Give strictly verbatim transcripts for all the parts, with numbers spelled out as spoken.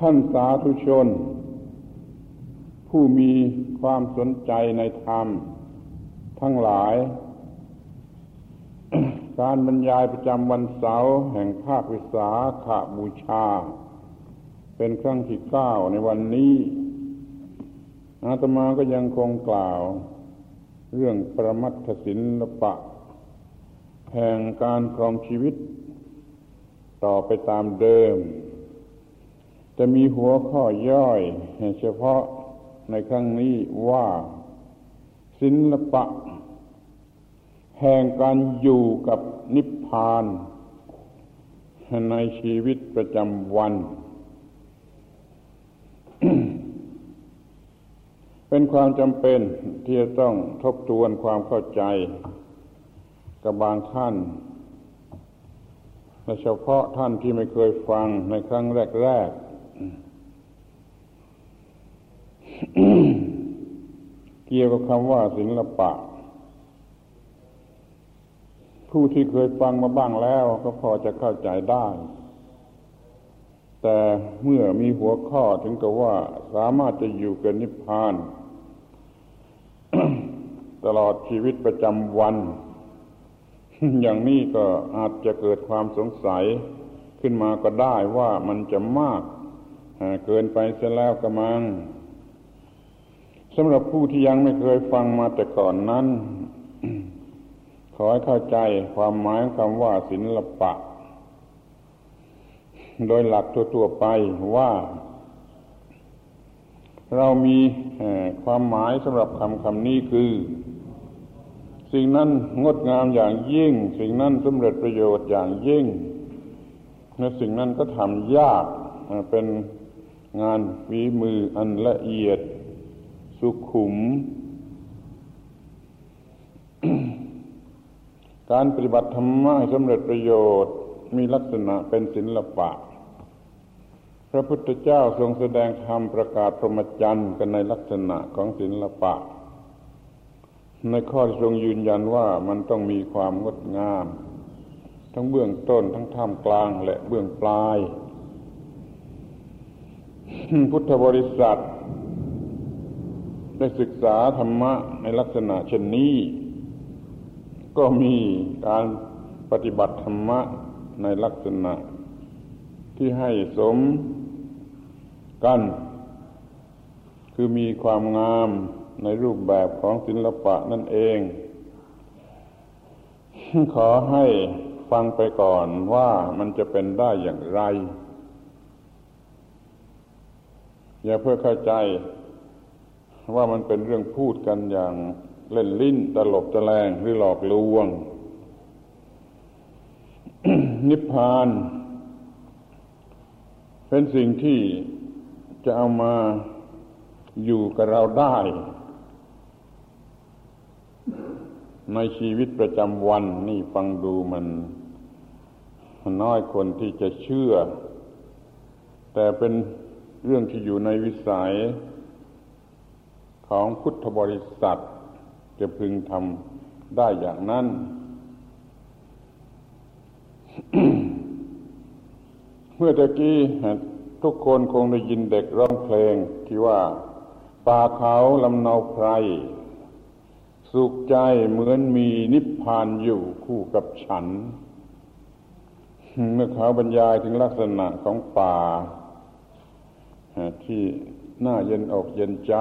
ท่านสาธุชนผู้มีความสนใจในธรรมทั้งหลาย การบรรยายประจำวันเสาร์แห่งภาควิสาขบูชาเป็นครั้งที่เก้าในวันนี้อาตมาก็ยังคงกล่าวเรื่องปรมัตถศิลปะแห่งการครองชีวิตต่อไปตามเดิมจะมีหัวข้อย่อยเฉพาะในครั้งนี้ว่าศิลปะแห่งการอยู่กับนิพพานในชีวิตประจำวัน เป็นความจำเป็นที่จะต้องทบทวนความเข้าใจกับบางท่านและเฉพาะท่านที่ไม่เคยฟังในครั้งแรกๆ เกี่ยวกับคำว่าศิลปะผู้ที่เคยฟังมาบ้างแล้วก็พอจะเข้าใจได้แต่เมื่อมีหัวข้อถึงกับว่าสามารถจะอยู่กับนิพพาน ตลอดชีวิตประจำวัน อย่างนี้ก็อาจจะเกิดความสงสัยขึ้นมาก็ได้ว่ามันจะมากเกินไปเสียแล้วกระมังสำหรับผู้ที่ยังไม่เคยฟังมาแต่ก่อนนั้น ขอให้เข้าใจความหมายของคำว่าศิลปะโดยหลักทั่วๆไปว่าเรามีความหมายสำหรับคำคำนี้คือสิ่งนั้นงดงามอย่างยิ่งสิ่งนั้นสำเร็จประโยชน์อย่างยิ่งและสิ่งนั้นก็ทำยากเป็นงานฝีมืออันละเอียดสุขุม การปฏิบัติธรรมะให้สำเร็จประโยชน์มีลักษณะเป็นศิลปะพระพุทธเจ้าทรงแสดงธรรมประกาศพรหมจรรย์กันในลักษณะของศิลปะในข้อที่ทรงยืนยันว่ามันต้องมีความงดงามทั้งเบื้องต้นทั้งท่ามกลางและเบื้องปลาย พุทธบริษัทได้ศึกษาธรรมะในลักษณะเช่นนี้ก็มีการปฏิบัติธรรมะในลักษณะที่ให้สมกันคือมีความงามในรูปแบบของศิลปะนั่นเอง ขอให้ฟังไปก่อนว่ามันจะเป็นได้อย่างไรอย่าเพื่อเข้าใจว่ามันเป็นเรื่องพูดกันอย่างเล่นลิ้นตลบตะแลงหรือหลอกลวง นิพพานเป็นสิ่งที่จะเอามาอยู่กับเราได้ในชีวิตประจำวันนี่ฟังดูมันน้อยคนที่จะเชื่อแต่เป็นเรื่องที่อยู่ในวิสัยของพุทธบริษัทจะพึงทำได้อย่างนั้น เมื่อตะกี้ทุกคนคงได้ยินเด็กร้องเพลงที่ว่าป่าเขาลำเนาไพรสุขใจเหมือนมีนิพพานอยู่คู่กับฉันเมื่อเขาบรรยายถึงลักษณะของป่าที่น่าเย็นอกเย็นใจ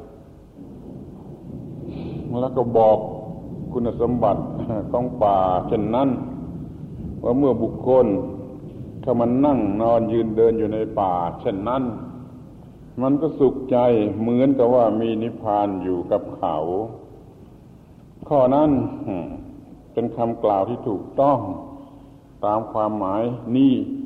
แล้วก็บอกคุณสมบัติของป่าเช่นนั้นว่าเมื่อบุคคลถ้ามันนั่งนอนยืนเดินอยู่ในป่าเช่นนั้นมันก็สุขใจเหมือนกับว่ามีนิพพานอยู่กับเขาข้อนั้นเป็นคำกล่าวที่ถูกต้องตามความหมายนี้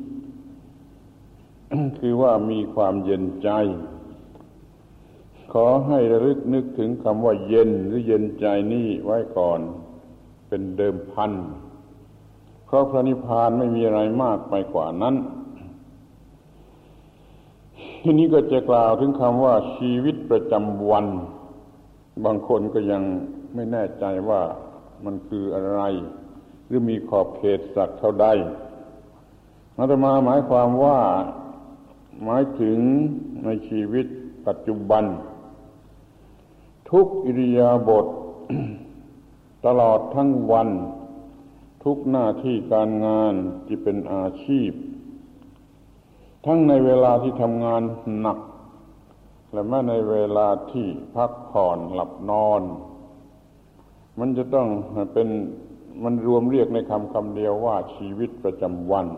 คือว่ามีความเย็นใจขอให้ระลึกนึกถึงคำว่าเย็นหรือเย็นใจนี่ไว้ก่อนเป็นเดิมพันเพราะพระนิพพานไม่มีอะไรมากไปกว่านั้นทีนี้ก็จะกล่าวถึงคำว่าชีวิตประจำวันบางคนก็ยังไม่แน่ใจว่ามันคืออะไรหรือมีขอบเขตสักเท่าใดอาตมาหมายความว่าหมายถึงในชีวิตปัจจุบันทุกอิริยาบถ ตลอดทั้งวันทุกหน้าที่การงานที่เป็นอาชีพทั้งในเวลาที่ทำงานหนักและแม้ในเวลาที่พักผ่อนหลับนอนมันจะต้องเป็นมันรวมเรียกในคำคำเดียวว่าชีวิตประจำวัน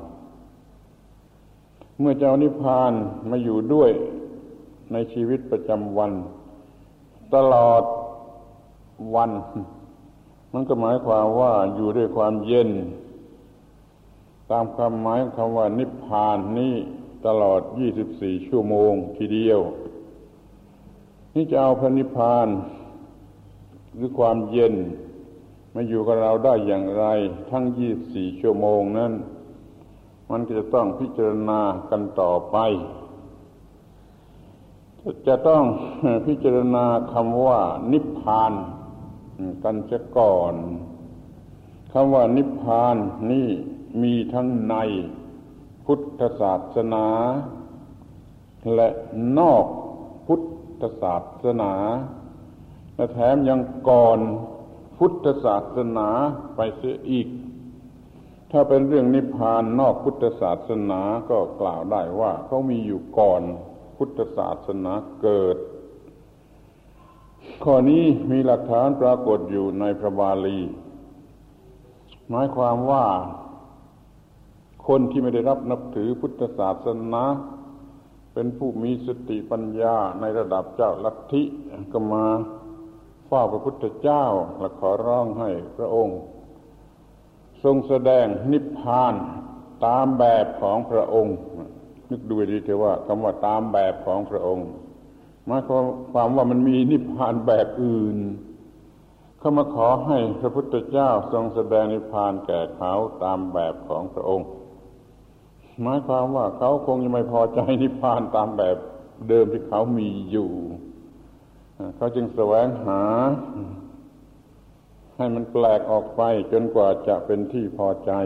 เมื่อเจ้านิพพานมาอยู่ด้วยในชีวิตประจำวันตลอดวันมันก็หมายความว่าอยู่ด้วยความเย็นตามความหมายของคำว่านิพพานนี้ตลอดยี่สิบสี่ชั่วโมงทีเดียวนี่จะเอาพระนิพพานหรือความเย็นมาอยู่กับเราได้อย่างไรทั้งยี่สิบสี่ชั่วโมงนั้นมันก็จะต้องพิจารณากันต่อไปจะต้องพิจารณาคำว่านิพพานกันเสียก่อนคำว่านิพพานนี่มีทั้งในพุทธศาสนาและนอกพุทธศาสนาและแถมยังก่อนพุทธศาสนาไปเสียอีกถ้าเป็นเรื่องนิพพานนอกพุทธศาสนาก็กล่าวได้ว่าเขามีอยู่ก่อนพุทธศาสนาเกิดข้อนี้มีหลักฐานปรากฏอยู่ในพระบาลีหมายความว่าคนที่ไม่ได้รับนับถือพุทธศาสนาเป็นผู้มีสติปัญญาในระดับเจ้าลัทธิก็มาเฝ้าพระพุทธเจ้าและขอร้องให้พระองค์ทรงแสดงนิพพานตามแบบของพระองค์นึกดูดีเถอะว่าคำว่าตามแบบของพระองค์หมายความว่ามันมีนิพพานแบบอื่นเขามาขอให้พระพุทธเจ้าทรงแสดงนิพพานแก่เขาตามแบบของพระองค์หมายความว่าเขาคงจะไม่พอใจนิพพานตามแบบเดิมที่เขามีอยู่เขาจึงแสวงหาให้มันแปลกออกไปจนกว่าจะเป็นที่พอใจ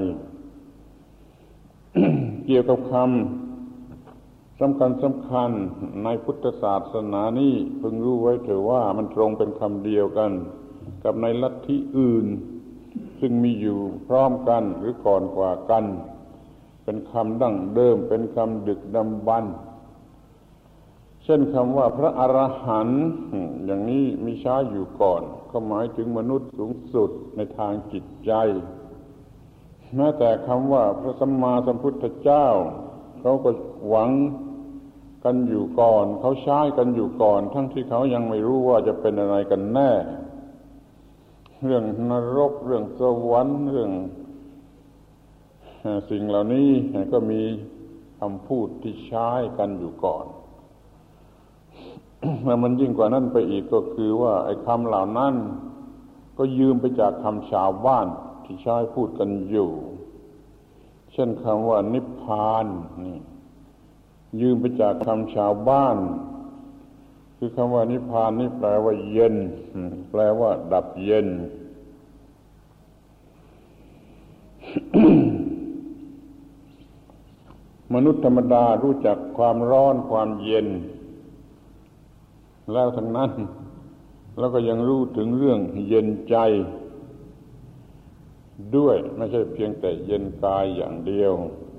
เกี่ยวกับคำสำคัญสำคัญในพุทธศาสนานี้พึงรู้ไว้เถอะว่ามันตรงเป็นคำเดียวกันกับในลัทธิอื่นซึ่งมีอยู่พร้อมกันหรือก่อนกว่ากันเป็นคำดั้งเดิมเป็นคำดึกดำบรรพ์เช่นคำว่าพระอรหันต์อย่างนี้มีใช้อยู่ก่อนก็หมายถึงมนุษย์สูงสุดในทางจิตใจแม้แต่คำว่าพระสัมมาสัมพุทธเจ้าเขาก็หวังกันอยู่ก่อนเขาใช้กันอยู่ก่อนทั้งที่เขายังไม่รู้ว่าจะเป็นอะไรกันแน่เรื่องนรกเรื่องสวรรค์เรื่องสิ่งเหล่านี้ก็มีคำพูดที่ใช้กันอยู่ก่อนและมันยิ่งกว่านั้นไปอีกก็คือว่าไอ้คำเหล่านั้นก็ยืมไปจากคำชาวบ้านที่ใช้พูดกันอยู่เช่นคำว่านิพพานนี่ยืมไปจากคำชาวบ้านคือคำว่านิพพานนี่แปลว่าเย็นแปลว่าดับเย็น มนุษย์ธรรมดารู้จักความร้อนความเย็นแล้วทั้งนั้นแล้วก็ยังรู้ถึงเรื่องเย็นใจด้วยไม่ใช่เพียงแต่เย็นกายอย่างเดียว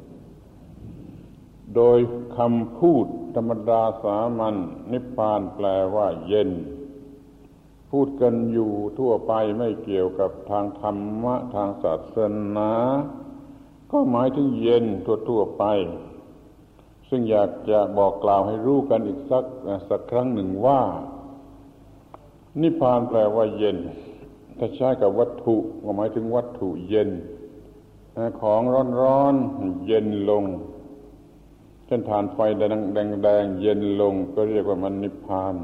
โดยคำพูดธรรมดาสามัญนิพพานแปลว่าเย็นพูดกันอยู่ทั่วไปไม่เกี่ยวกับทางธรรมะทางศาสนาก็หมายถึงเย็นทั่วๆไปซึ่งอยากจะบอกกล่าวให้รู้กันอีกสักสักครั้งหนึ่งว่านิพพานแปลว่าเย็นถ้าใช้กับวัตถุก็หมายถึงวัตถุเย็นของร้อนๆเย็นลงเช่นถ่านไฟแดงๆเย็นลงก็เรียกว่ามันนิพพาน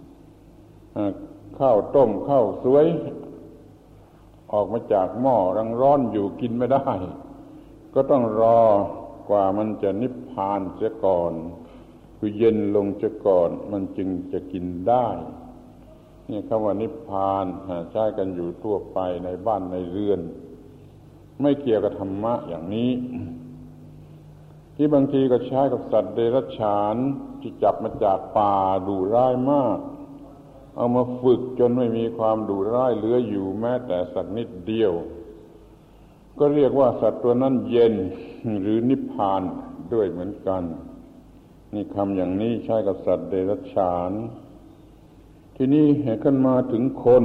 ข้าวต้มข้าวสวยออกมาจากหม้อรังร้อนอยู่กินไม่ได้ก็ต้องรอกว่ามันจะนิพพานเสียก่อนคือเย็นลงเสียก่อนมันจึงจะกินได้นี่คำว่านิพพานใช้กันอยู่ทั่วไปในบ้านในเรือนไม่เกี่ยวกับธรรมะอย่างนี้ที่บางทีก็ใช้กับสัตว์เดรัจฉานที่จับมาจากป่าดุร้ายมากเอามาฝึกจนไม่มีความดุร้ายเหลืออยู่แม้แต่สักนิดเดียวก็เรียกว่าสัตว์ตัวนั้นเย็นหรือนิพพานด้วยเหมือนกันนี่คำอย่างนี้ใช้กับสัตว์เดรัจฉานทีนี้ให้ขึ้นมาถึงคน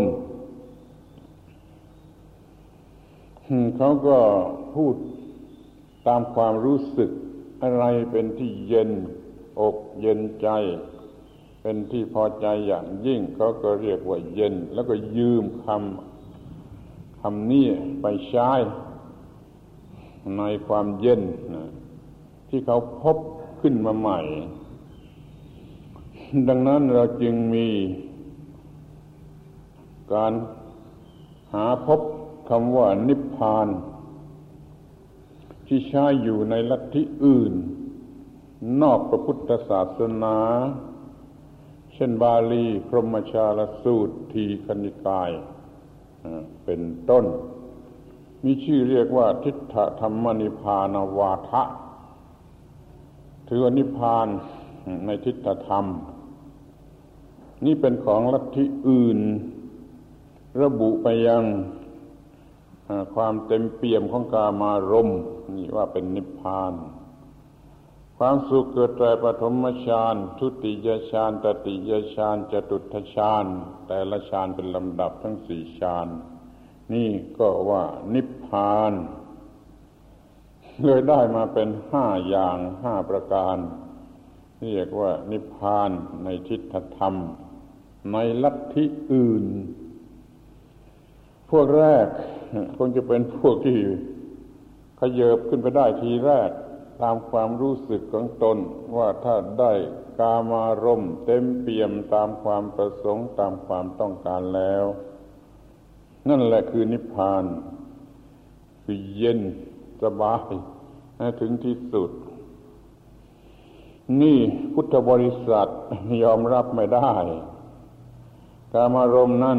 เขาก็พูดตามความรู้สึกอะไรเป็นที่เย็นอกเย็นใจเป็นที่พอใจอย่างยิ่งเขาก็เรียกว่าเย็นแล้วก็ยืมคำคำนี้ไปใช้ในความเย็นนะที่เขาพบขึ้นมาใหม่ดังนั้นเราจึงมีการหาพบคำว่านิพพานที่ใช้อยู่ในลัทธิอื่นนอกพระพุทธศาสนาเช่นบาลีพรหมชาลสูตรทีฆนิกายเป็นต้นมีชื่อเรียกว่าทิฏฐธรรมนิพพานวาทะถือว่านิพพานในทิฏฐธรรมนี่เป็นของลัทธิอื่นระบุไปยังความเต็มเปี่ยมของกามารมณ์นี่ว่าเป็นนิพพานความสุขเกิดแต่ปฐมฌานทุติยฌานตติยฌานจตุตถฌานแต่ละฌานเป็นลำดับทั้งสี่ฌานนี่ก็ว่านิพพานเลยได้มาเป็นห้าอย่างห้าประการเรียกว่านิพพานในทิฏฐธรรมในลัทธิอื่นพวกแรกคงจะเป็นพวกที่ขยับขึ้นไปได้ทีแรกตามความรู้สึกของตนว่าถ้าได้กามารมณ์เต็มเปี่ยมตามความประสงค์ตามความต้องการแล้วนั่นแหละคือนิพพานคือเย็นสบายถึงที่สุดนี่พุทธบริษัทยอมรับไม่ได้กามารมณ์นั่น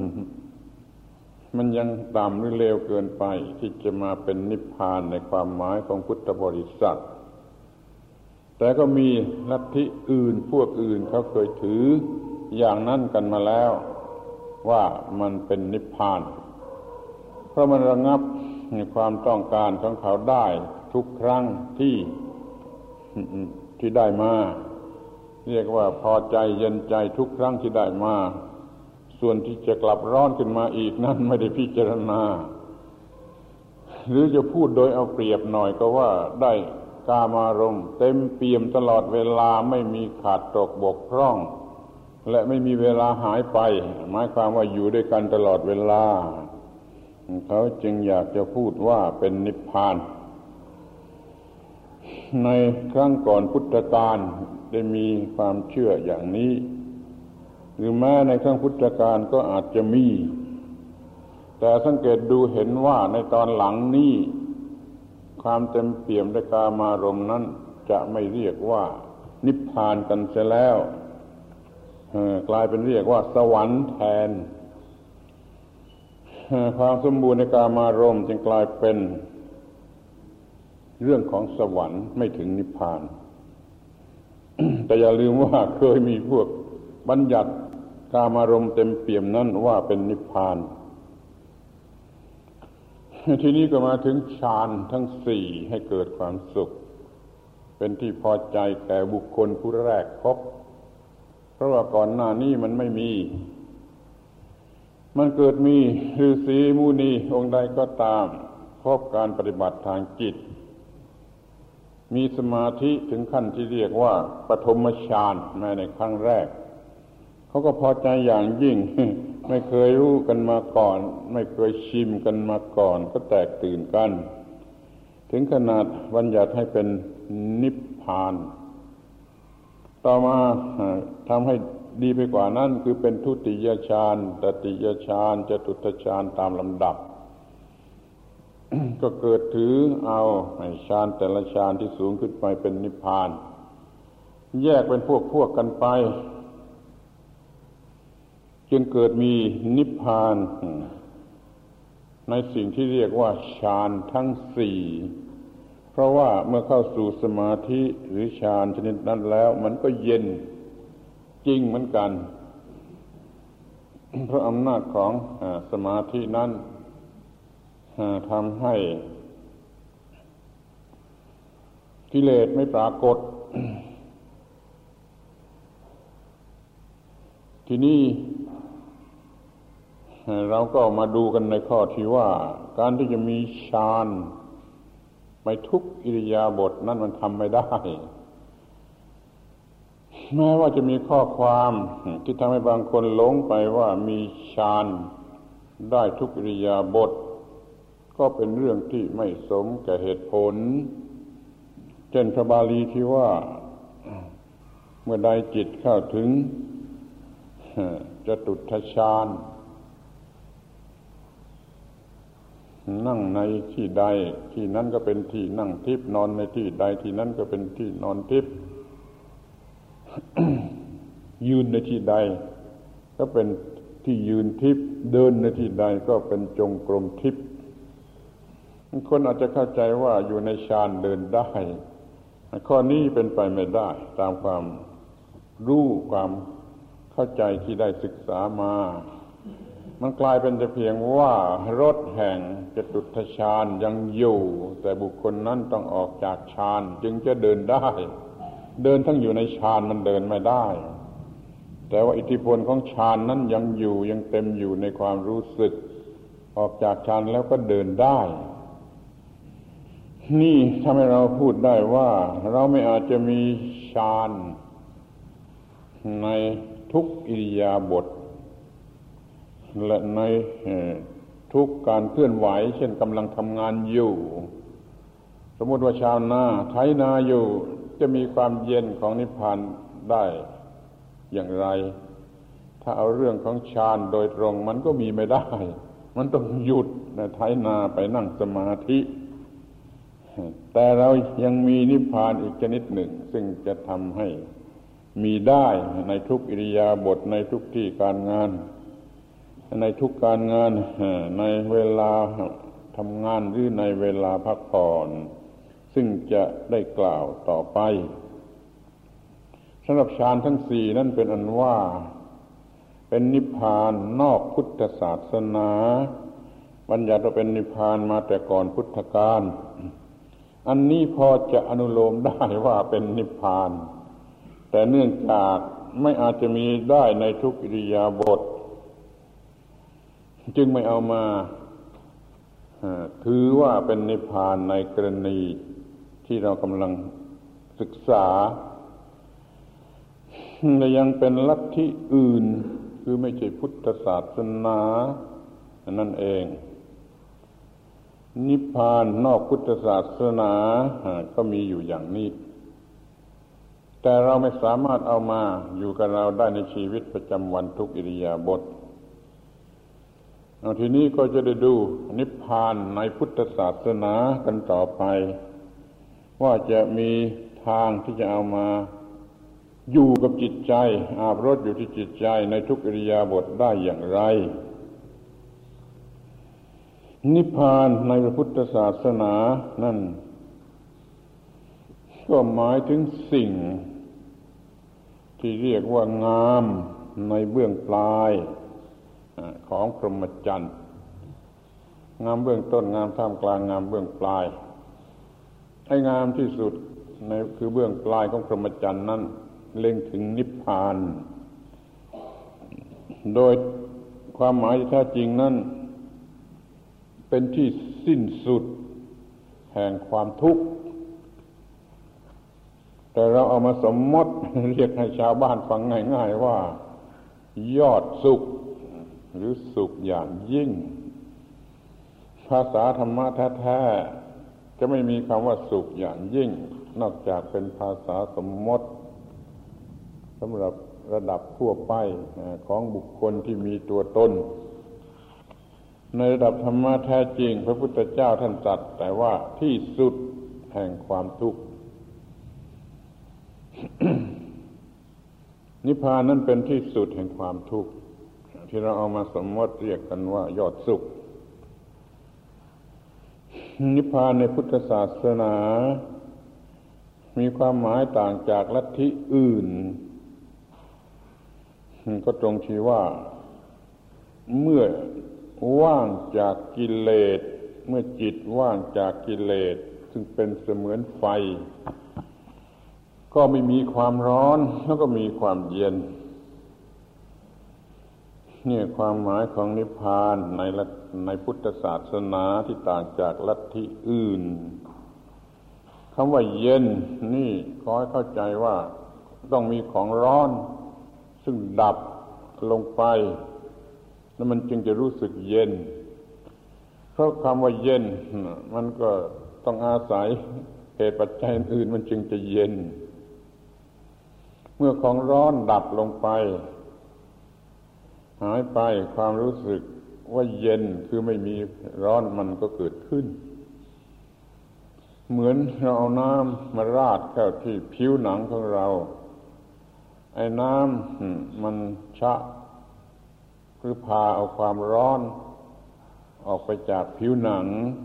มันยังต่ำหรือเลวเกินไปที่จะมาเป็นนิพพานในความหมายของพุทธบริษัทแต่ก็มีลัทธิอื่นพวกอื่นเขาเคยถืออย่างนั้นกันมาแล้วว่ามันเป็นนิพพานเพราะมันระงับความต้องการของเขาได้ทุกครั้งที่ที่ได้มาเรียกว่าพอใจเย็นใจทุกครั้งที่ได้มาส่วนที่จะกลับร้อนขึ้นมาอีกนั้นไม่ได้พิจารณาหรือจะพูดโดยเอาเปรียบหน่อยก็ว่าได้กามารมณ์เต็มเปี่ยมตลอดเวลาไม่มีขาดตกบกพร่องและไม่มีเวลาหายไปหมายความว่าอยู่ด้วยกันตลอดเวลาเขาจึงอยากจะพูดว่าเป็นนิพพานในครั้งก่อนพุทธกาลได้มีความเชื่ออย่างนี้หรือแม้ในครั้งพุทธกาลก็อาจจะมีแต่สังเกตดูเห็นว่าในตอนหลังนี้ความเต็มเปี่ยมด้วยกามารมณ์นั้นจะไม่เรียกว่านิพพานกันเสียแล้วกลายเป็นเรียกว่าสวรรค์แทนความสมบูรณ์ในกามารมณ์จึงกลายเป็นเรื่องของสวรรค์ไม่ถึงนิพพาน แต่อย่าลืมว่าเคยมีพวกบัญญัติกามารมณ์เต็มเปี่ยมนั้นว่าเป็นนิพพานทีนี้ก็มาถึงฌานทั้งสี่ให้เกิดความสุขเป็นที่พอใจแก่บุคคลผู้แรกพบเพราะว่าก่อนหน้านี้มันไม่มีมันเกิดมีฤาษีมุนีองค์ใดก็ตามพบการปฏิบัติทางจิตมีสมาธิถึงขั้นที่เรียกว่าปฐมฌานแม้ในครั้งแรกเขาก็พอใจอย่างยิ่งไม่เคยรู้กันมาก่อนไม่เคยชิมกันมาก่อนก็แตกตื่นกันถึงขนาดบัญญัติให้เป็นนิพพานต่อมาทำให้ดีไปกว่านั้นคือเป็นทุติยฌานตติยฌานจตุตถฌานตามลำดับ ก็เกิดถือเอาฌานแต่ละฌานที่สูงขึ้นไปเป็นนิพพานแยกเป็นพวกๆกันไปจนเกิดมีนิพพานในสิ่งที่เรียกว่าฌานทั้งสี่เพราะว่าเมื่อเข้าสู่สมาธิหรือฌานชนิดนั้นแล้วมันก็เย็นจริงเหมือนกันเพราะอำนาจของสมาธินั้นทำให้กิเลสไม่ปรากฏทีนี้เราก็มาดูกันในข้อที่ว่าการที่จะมีฌานไปทุกอิริยาบถนั้นมันทำไม่ได้แม้ว่าจะมีข้อความที่ทำให้บางคนหลงไปว่ามีฌานได้ทุกอิริยาบถก็เป็นเรื่องที่ไม่สมแก่เหตุผลเช่นพระบาลีที่ว่าเมื่อใดจิตเข้าถึงจตุตถฌานนั่งในที่ใดที่นั้นก็เป็นที่นั่งทิพย์นอนในที่ใดที่นั้นก็เป็นที่นอนทิพย์ ยืนในที่ใดก็เป็นที่ยืนทิพย์เดินในที่ใดก็เป็นจงกรมทิพย์คนอาจจะเข้าใจว่าอยู่ในฌานเดินได้ข้อนี้เป็นไปไม่ได้ตามความรู้ความเข้าใจที่ได้ศึกษามามันกลายเป็นแต่เพียงว่ารถแห่งจตุตถฌานยังอยู่แต่บุคคลนั้นต้องออกจากฌานจึงจะเดินได้เดินทั้งอยู่ในฌานมันเดินไม่ได้แต่ว่าอิทธิพลของฌานนั้นยังอยู่ยังเต็มอยู่ในความรู้สึกออกจากฌานแล้วก็เดินได้นี่ทำให้เราพูดได้ว่าเราไม่อาจจะมีฌานในทุกอิริยาบถและในทุกการเคลื่อนไหวเช่นกำลังทำงานอยู่สมมติว่าชาวนาไถนาอยู่จะมีความเย็นของนิพพานได้อย่างไรถ้าเอาเรื่องของฌานโดยตรงมันก็มีไม่ได้มันต้องหยุดไถนาไปนั่งสมาธิแต่เรายังมีนิพพานอีกชนิดหนึ่งซึ่งจะทำให้มีได้ในทุกอิริยาบถในทุกที่การงานในทุกการงานในเวลาทำงานหรือในเวลาพักผ่อนซึ่งจะได้กล่าวต่อไปสำหรับฌานทั้งสี่นั้นเป็นอันว่าเป็นนิพพานนอกพุทธศาสนาบัญญัติว่าเป็นนิพพานมาแต่ก่อนพุทธกาลอันนี้พอจะอนุโลมได้ว่าเป็นนิพพานแต่เนื่องจากไม่อาจจะมีได้ในทุกอิริยาบถจึงไม่เอามาถือว่าเป็นนิพพานในกรณีที่เรากำลังศึกษาและยังเป็นลัทธิอื่นคือไม่ใช่พุทธศาสนานั่นเองนิพพานนอกพุทธศาสนาก็มีอยู่อย่างนี้แต่เราไม่สามารถเอามาอยู่กับเราได้ในชีวิตประจำวันทุกอิริยาบถเอาทีนี้ก็จะได้ดูนิพพานในพุทธศาสนากันต่อไปว่าจะมีทางที่จะเอามาอยู่กับจิตใจอาบรสอยู่ที่จิตใจในทุกอิริยาบถได้อย่างไรนิพพานในพระพุทธศาสนานั่นก็หมายถึงสิ่งที่เรียกว่างามในเบื้องปลายของพรหมจรรย์งามเบื้องต้นงามท่ามกลางงามเบื้องปลายไอ้งามที่สุดในคือเบื้องปลายของพรหมจรรย์นั้นเล็งถึงนิพพานโดยความหมายที่แท้จริงนั้นเป็นที่สิ้นสุดแห่งความทุกข์แต่เราเอามาสมมติเรียกให้ชาวบ้านฟังง่ายๆว่ายอดสุขหรือสุขอย่างยิ่งภาษาธรรมะแท้ๆจะไม่มีคำว่าสุขอย่างยิ่งนอกจากเป็นภาษาสมมติสำหรับระดับทั่วไปของบุคคลที่มีตัวตนในระดับธรรมะแท้จริงพระพุทธเจ้าท่านตรัสแต่ว่าที่สุดแห่งความทุกข์ นิพพานนั้นเป็นที่สุดแห่งความทุกข์ที่เราเอามาสมมติเรียกกันว่ายอดสุขนิพพานในพุทธศาสนามีความหมายต่างจากลัทธิอื่นก็ตรงที่ว่าเมื่อว่างจากกิเลสเมื่อจิตว่างจากกิเลสซึ่งเป็นเสมือนไฟก็ไม่มีความร้อนแล้วก็มีความเย็นนี่ความหมายของนิพพานในในพุทธศาสนาที่ต่างจากลัทธิอื่นคำว่าเย็นนี่ขอให้เข้าใจว่าต้องมีของร้อนซึ่งดับลงไปแล้วมันจึงจะรู้สึกเย็นเพราะคำว่าเย็นมันก็ต้องอาศัยเหตุปัจจัยอื่นมันจึงจะเย็นเมื่อของร้อนดับลงไปหายไปความรู้สึกว่าเย็นคือไม่มีร้อนมันก็เกิดขึ้นเหมือนเราเอาน้ำมาราดเข้าที่ผิวหนังของเราไอ้น้ำมันชะหรือพาเอาความร้อนออกไปจากผิวหนัง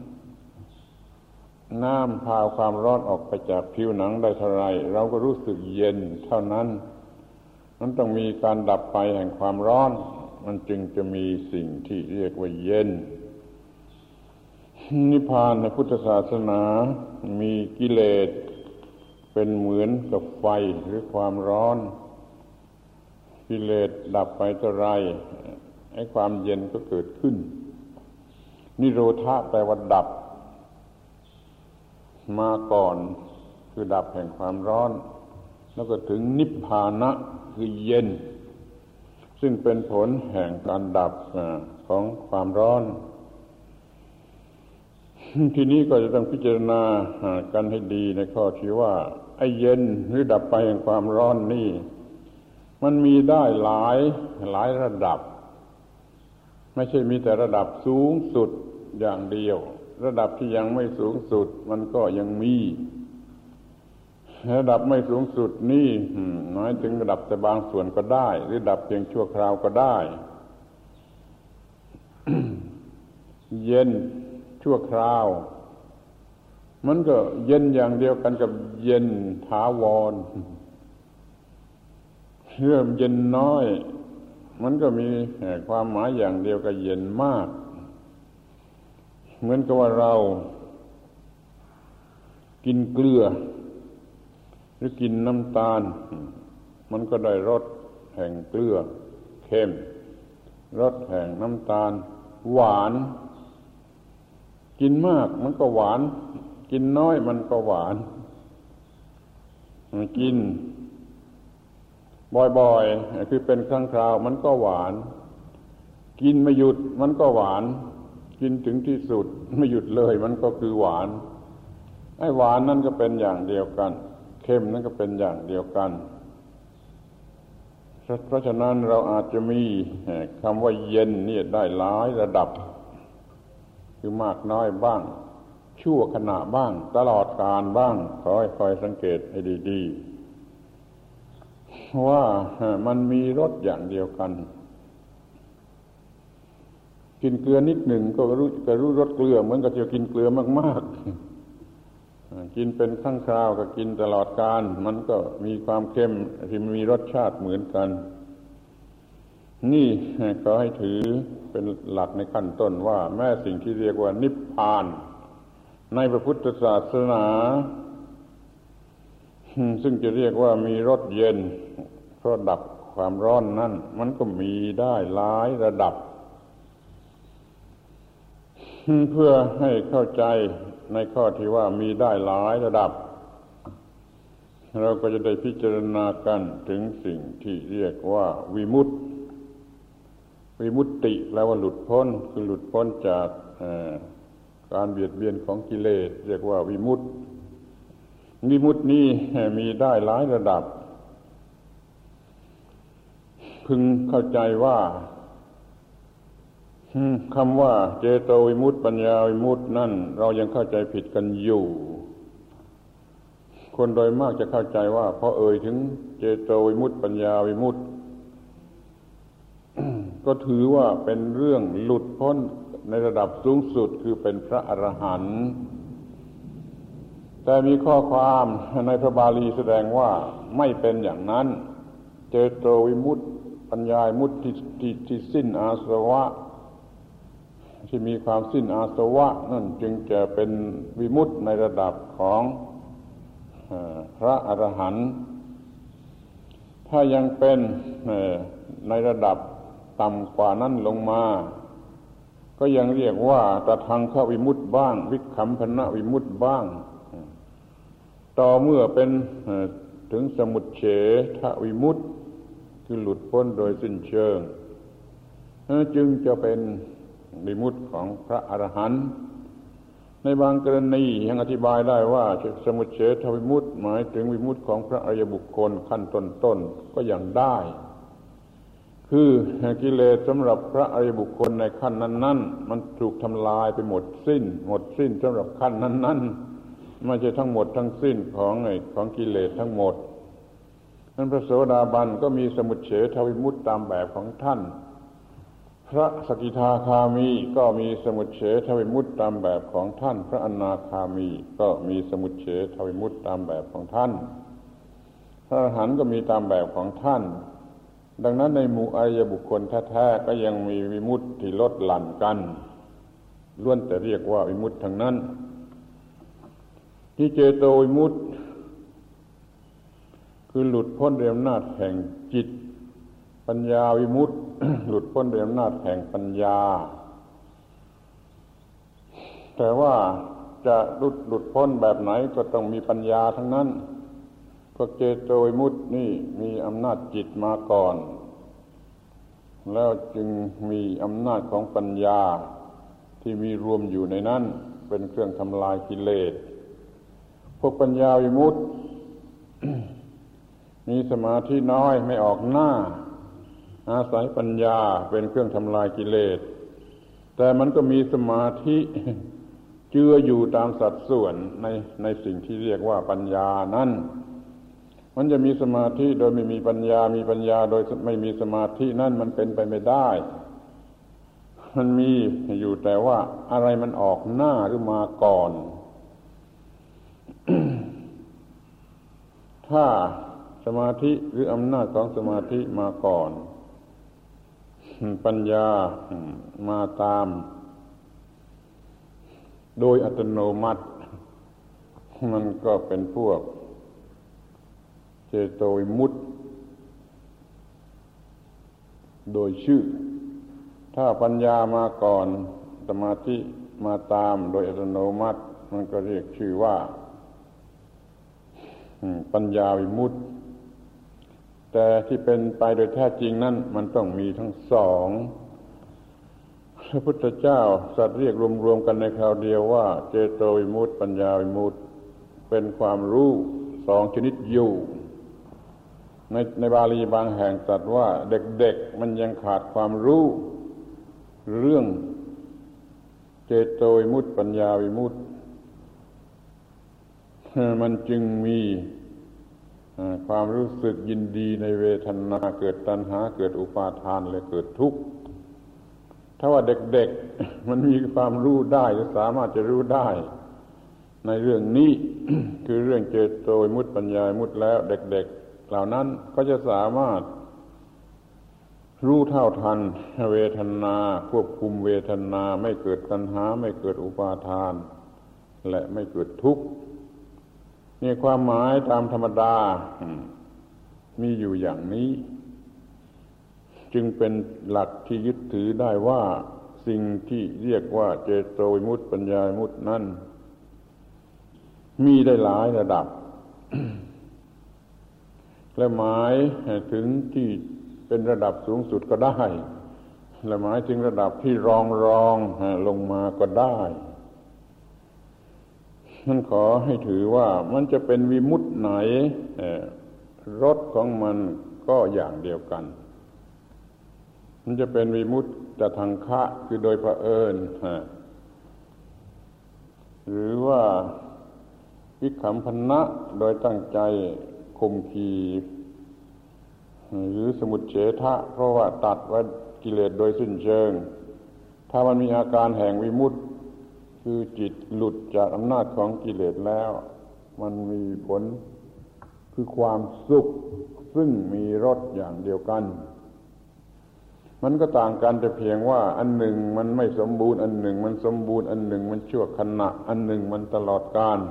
น้ำพาเอาความร้อนออกไปจากผิวหนังได้เท่าไรเราก็รู้สึกเย็นเท่านั้นมันต้องมีการดับไปแห่งความร้อนมันจึงจะมีสิ่งที่เรียกว่าเย็นนิพพานในพุทธศาสนามีกิเลสเป็นเหมือนกับไฟหรือความร้อนกิเลสดับไปเท่าไรไอ้ความเย็นก็เกิดขึ้นนิโรธะแปลว่าดับมาก่อนคือดับแห่งความร้อนแล้วก็ถึงนิพพานะคือเย็นซึ่งเป็นผลแห่งการดับของความร้อนทีนี้ก็จะต้องพิจารณากันให้ดีในข้อที่ว่าไอ้เย็นหรือดับไปแห่งความร้อนนี่มันมีได้หลายหลายระดับไม่ใช่มีแต่ระดับสูงสุดอย่างเดียวระดับที่ยังไม่สูงสุดมันก็ยังมีระดับไม่สูงสุดนี่หมายถึงระดับแต่บางส่วนก็ได้หรือดับเพียงชั่วคราวก็ได้ เย็นชั่วคราวมันก็เย็นอย่างเดียวกันกับเย็นถาวรเริ่มเย็นน้อยมันก็มีความหมายอย่างเดียวกับเย็นมากเหมือนกับว่าเรากินเกลือหรือกินน้ำตาลมันก็ได้รสแห่งเกลือเค็มรสแห่งน้ำตาลหวานกินมากมันก็หวานกินน้อยมันก็หวานกินบ่อยๆคือเป็นครั้งคราวมันก็หวานกินไม่หยุดมันก็หวานกินถึงที่สุดไม่หยุดเลยมันก็คือหวานไอ้หวานนั่นก็เป็นอย่างเดียวกันเค็มนั่นก็เป็นอย่างเดียวกันเพราะฉะนั้นเราอาจจะมีคำว่าเย็นนี่ได้หลายระดับคือมากน้อยบ้างชั่วขณะบ้างตลอดกาลบ้างขอให้คอยสังเกตให้ดีๆว่ามันมีรสอย่างเดียวกันกินเกลือนิดหนึ่งก็รู้ก็รู้รสเกลือเหมือนกับที่กินเกลือมากๆกินเป็นครั้งคราวกับกินตลอดกาลมันก็มีความเค็มที่มีรสชาติเหมือนกันนี่ก็ให้ถือเป็นหลักในขั้นต้นว่าแม้สิ่งที่เรียกว่านิพพานในพระพุทธศาสนาซึ่งจะเรียกว่ามีรสเย็นเพราะดับความร้อนนั่นมันก็มีได้หลายระดับเพื่อให้เข้าใจในข้อที่ว่ามีได้หลายระดับเราก็จะได้พิจารณากันถึงสิ่งที่เรียกว่าวิมุตติวิมุตติแปลว่าหลุดพ้นคือหลุดพ้นจากการเบียดเบียนของกิเลสเรียกว่าวิมุตติวิมุตตินี้มีได้หลายระดับพึงเข้าใจว่าคำว่าเจโตวิมุตติปัญญาวิมุตตินั่นเรายังเข้าใจผิดกันอยู่คนโดยมากจะเข้าใจว่าพอเอ่ยถึงเจโตวิมุตติปัญญาวิมุตติ ก็ถือว่าเป็นเรื่องหลุดพ้นในระดับสูงสุดคือเป็นพระอรหันต์แต่มีข้อความในพระบาลีแสดงว่าไม่เป็นอย่างนั้นเจโตวิมุตติปัญญาวิมุตติที่ที่ที่สิ้นอาสวะที่มีความสิ้นอาสวะนั่นจึงจะเป็นวิมุตติในระดับของพระอรหันต์ถ้ายังเป็นในระดับต่ำกว่านั้นลงมาก็ยังเรียกว่าตทังควิมุตติบ้างวิคัมภนวิมุตติบ้างต่อเมื่อเป็นถึงสมุจเฉทวิมุตติคือหลุดพ้นโดยสิ้นเชิงจึงจะเป็นวิมุตติของพระอรหันต์ในบางกรณียังอธิบายได้ว่าสมุจเฉทวิมุตติหมายถึงวิมุตติของพระอริยบุคคลขั้นต้นๆก็ยังได้คือกิเลสสำหรับพระอริยบุคคลในขั้นนั้นๆมันถูกทำลายไปหมดสิ้นหมดสิ้นสำหรับขั้นนั้นๆไม่ใช่ทั้งหมดทั้งสิ้นของไอ้ของกิเลสทั้งหมดนั้นพระโสดาบันก็มีสมุจเฉทวิมุตติตามแบบของท่านพระสกิทาคามีก็มีสมุจเฉทวิมุตติตามแบบของท่านพระอนาคามีก็มีสมุจเฉทวิมุตติตามแบบของท่านพระอรหันต์ก็มีตามแบบของท่านดังนั้นในหมู่อริยบุคคลแท้ๆก็ยังมีวิมุตติที่ลดหลั่นกันล้วนแต่เรียกว่าวิมุตติทั้งนั้นที่เจโตวิมุตติคือหลุดพ้นด้วยอำนาจแห่งจิตปัญญาวิมุตติ หลุดพ้นด้วยอำนาจแห่งปัญญาแต่ว่าจะหลุดหลุดพ้นแบบไหนก็ต้องมีปัญญาทั้งนั้นพวกเจโตวิมุตตินี่มีอำนาจจิตมาก่อนแล้วจึงมีอำนาจของปัญญาที่มีรวมอยู่ในนั้นเป็นเครื่องทำลายกิเลสพวกปัญญาวิมุตติ มีสมาธิน้อยไม่ออกหน้าอาศัยปัญญาเป็นเครื่องทำลายกิเลสแต่มันก็มีสมาธิเจืออยู่ตามสัดส่วนในในสิ่งที่เรียกว่าปัญญานั้นมันจะมีสมาธิโดยไม่มีปัญญามีปัญญาโดยไม่มีสมาธินั่นมันเป็นไปไม่ได้มันมีอยู่แต่ว่าอะไรมันออกหน้าหรือมาก่อน ถ้าสมาธิหรืออำนาจของสมาธิมาก่อนปัญญามาตามโดยอัตโนมัติมันก็เป็นพวกเจโตวิมุตติโดยชื่อถ้าปัญญามาก่อนสมาธิมาตามโดยอัตโนมัติมันก็เรียกชื่อว่าปัญญาวิมุตติแต่ที่เป็นไปโดยแท้จริงนั้นมันต้องมีทั้งสองพระพุทธเจ้าตรัสเรียกรวมๆกันในคราวเดียวว่าเจโตวิมุตติปัญญาวิมุตติเป็นความรู้สองชนิดอยู่ในในบาลีบางแห่งตรัสว่าเด็กๆมันยังขาดความรู้เรื่องเจโตวิมุตติปัญญาวิมุตติมันจึงมีความรู้สึกยินดีในเวทนาเกิดตัณหาเกิดอุปาทานและเกิดทุกข์ถ้าว่าเด็กๆมันมีความรู้ได้จะสามารถจะรู้ได้ในเรื่องนี้ คือเรื่องเจโตวิมุตติปัญญาวิมุตติแล้วเด็กๆเหล่านั้นก็จะสามารถรู้เท่าทันเวทนาควบคุมเวทนาไม่เกิดตัณหาไม่เกิดอุปาทานและไม่เกิดทุกข์นี่ความหมายตามธรรมดามีอยู่อย่างนี้จึงเป็นหลักที่ยึดถือได้ว่าสิ่งที่เรียกว่าเจโตวิมุตติปัญญาวิมุตตินั้นมีได้หลายระดับ และหมายถึงที่เป็นระดับสูงสุดก็ได้และหมายถึงระดับที่รองรองลงมาก็ได้นั่นขอให้ถือว่ามันจะเป็นวิมุตติไหนรสของมันก็อย่างเดียวกันมันจะเป็นวิมุตติจะทางคะคือโดยเผอิญหรือว่าวิคัมภนะโดยตั้งใจข่มขีหรือสมุจเฉทะเพราะว่าตัดว่ากิเลสโดยสิ้นเชิงถ้ามันมีอาการแห่งวิมุตติคือจิตหลุดจากอำนาจของกิเลสแล้วมันมีผลคือความสุขซึ่งมีรสอย่างเดียวกันมันก็ต่างกันแต่เพียงว่าอันหนึ่งมันไม่สมบูรณ์อันหนึ่งมันสมบูรณ์อันหนึ่งมันชั่วขณะอันหนึ่งมันตลอดกาล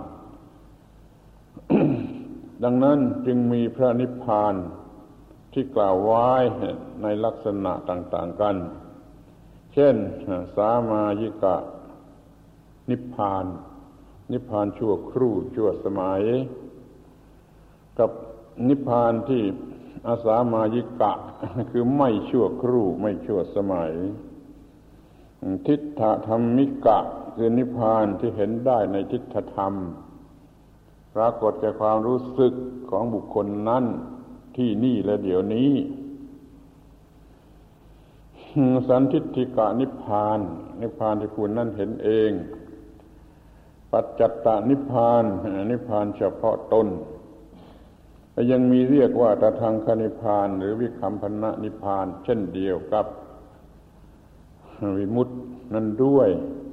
ดังนั้นจึงมีพระนิพพานที่กล่าวไว้ในลักษณะต่างๆกันเช่นสามายิกะนิพพานนิพพานชั่วครู่ชั่วสมัยกับนิพพานที่อาสามายิกะคือไม่ชั่วครู่ไม่ชั่วสมัยทิฏฐธรรมิกะคือนิพพานที่เห็นได้ในทิฏฐธรรมปรากฏแก่ความรู้สึกของบุคคลนั้นที่นี่และเดี๋ยวนี้สันทิฏฐิกะนิพพานนิพพานที่ผู้นั้นเห็นเองปัจจัตตนิพพานนิพพานเฉพาะตนและยังมีเรียกว่าตทังคนิพพานหรือวิคัมภนนิพพานเช่นเดียวกับวิมุตตินั้นด้วย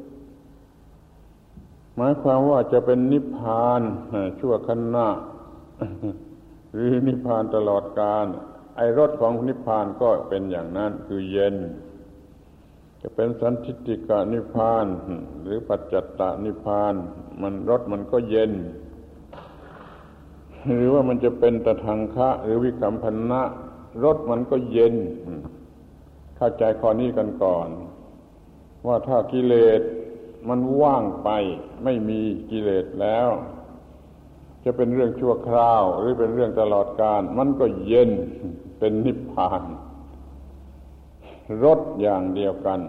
หมายความว่าจะเป็นนิพพานชั่วขณะหรือนิพพานตลอดกาลไอ้รสของนิพพานก็เป็นอย่างนั้นคือเย็นจะเป็นสันทิฏฐิกะนิพพานหรือปัจจัตตนิพพานมันรสมันก็เย็นหรือว่ามันจะเป็นตทังคะหรือวิคัมภนะรสมันก็เย็นเข้าใจข้อนี้กันก่อนว่าถ้ากิเลสมันว่างไปไม่มีกิเลสแล้วจะเป็นเรื่องชั่วคราวหรือเป็นเรื่องตลอดกาลมันก็เย็นเป็นนิพพานรสอย่างเดียวกัน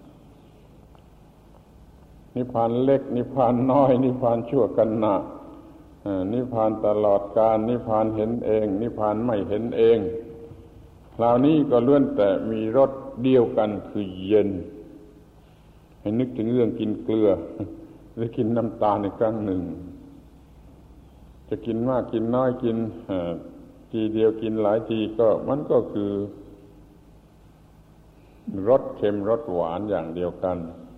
นิพพานเล็กนิพพานน้อยนิพพานชั่วขณะนิพพานตลอดกาลนิพพานเห็นเองนิพพานไม่เห็นเองคราวนี้ก็ล้วนแต่มีรสเดียวกันคือเย็นให้นึกถึงเรื่องกินเกลือหรือกินน้ำตาลในครั้งหนึ่งจะกินมากกินน้อยกินทีเดียวกินหลายทีก็มันก็คือรสเค็มรสหวานอย่างเดียวกัน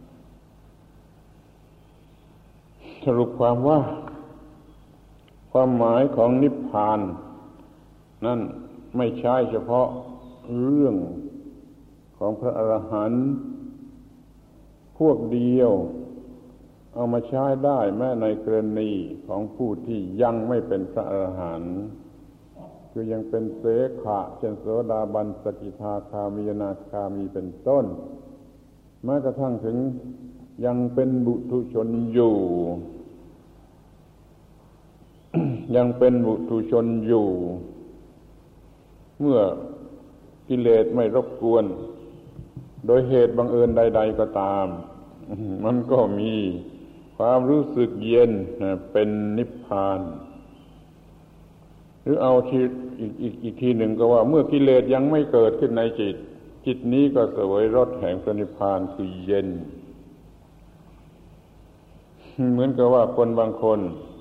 สรุปความว่าความหมายของนิพพานนั่นไม่ใช่เฉพาะเรื่องของพระอรหันต์พวกเดียวเอามาใช้ได้แม้ในกรณีของผู้ที่ยังไม่เป็นพระอรหันต์คือยังเป็นเสขะเช่นโสดาบันสกิทาคามีอนาคามีเป็นต้นแม้กระทั่งถึงยังเป็นบุถุชนอยู่ ยังเป็นบุถุชนอยู่เมื่อกิเลสไม่รบกวนโดยเหตุบังเอิญใดๆก็ตามมันก็มีความรู้สึกเย็นเป็นนิพพานหรือเอาทีอีกอีกอีกทีหนึ่งก็ว่าเมื่อกิเลสยังไม่เกิดขึ้นในจิตจิตนี้ก็เสวยรสแห่งพระนิพพานคือเย็นเหมือนกับว่าคนบางคน